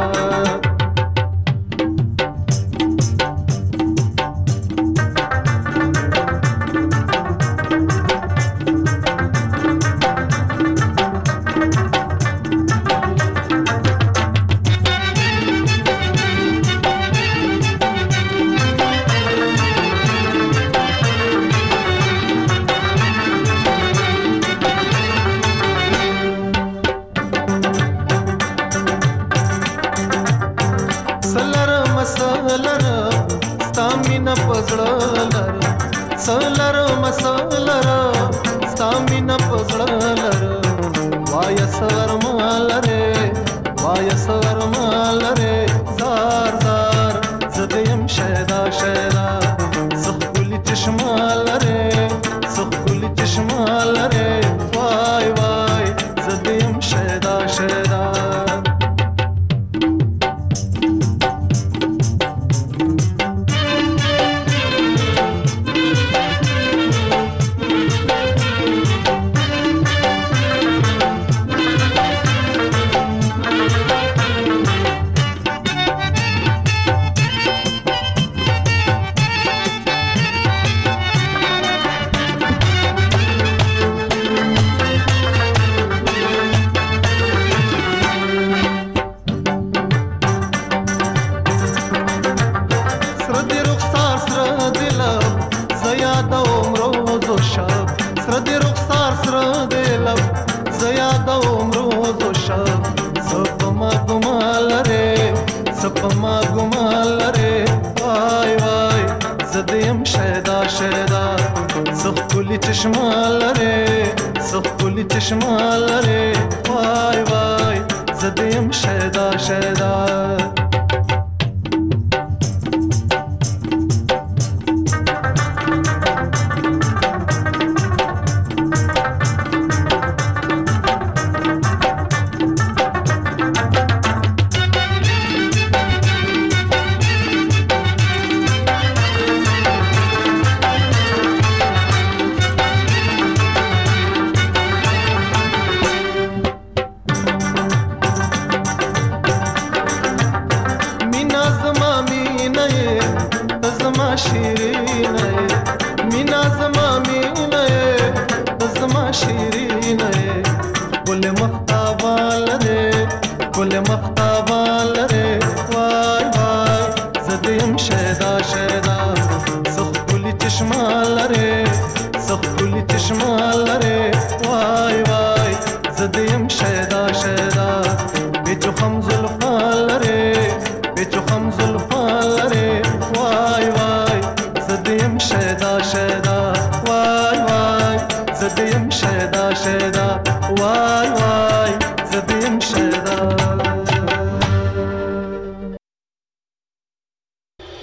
زدیم شیدا شیدا سخ کلی چشمان لره سخ کلی چشمان لره وای وای زدیم شیدا شیدا بیچو خم زلفان لره بیچو خم زلفان لره وای وای زدیم شیدا شیدا وای وای زدیم شیدا شیدا وای وای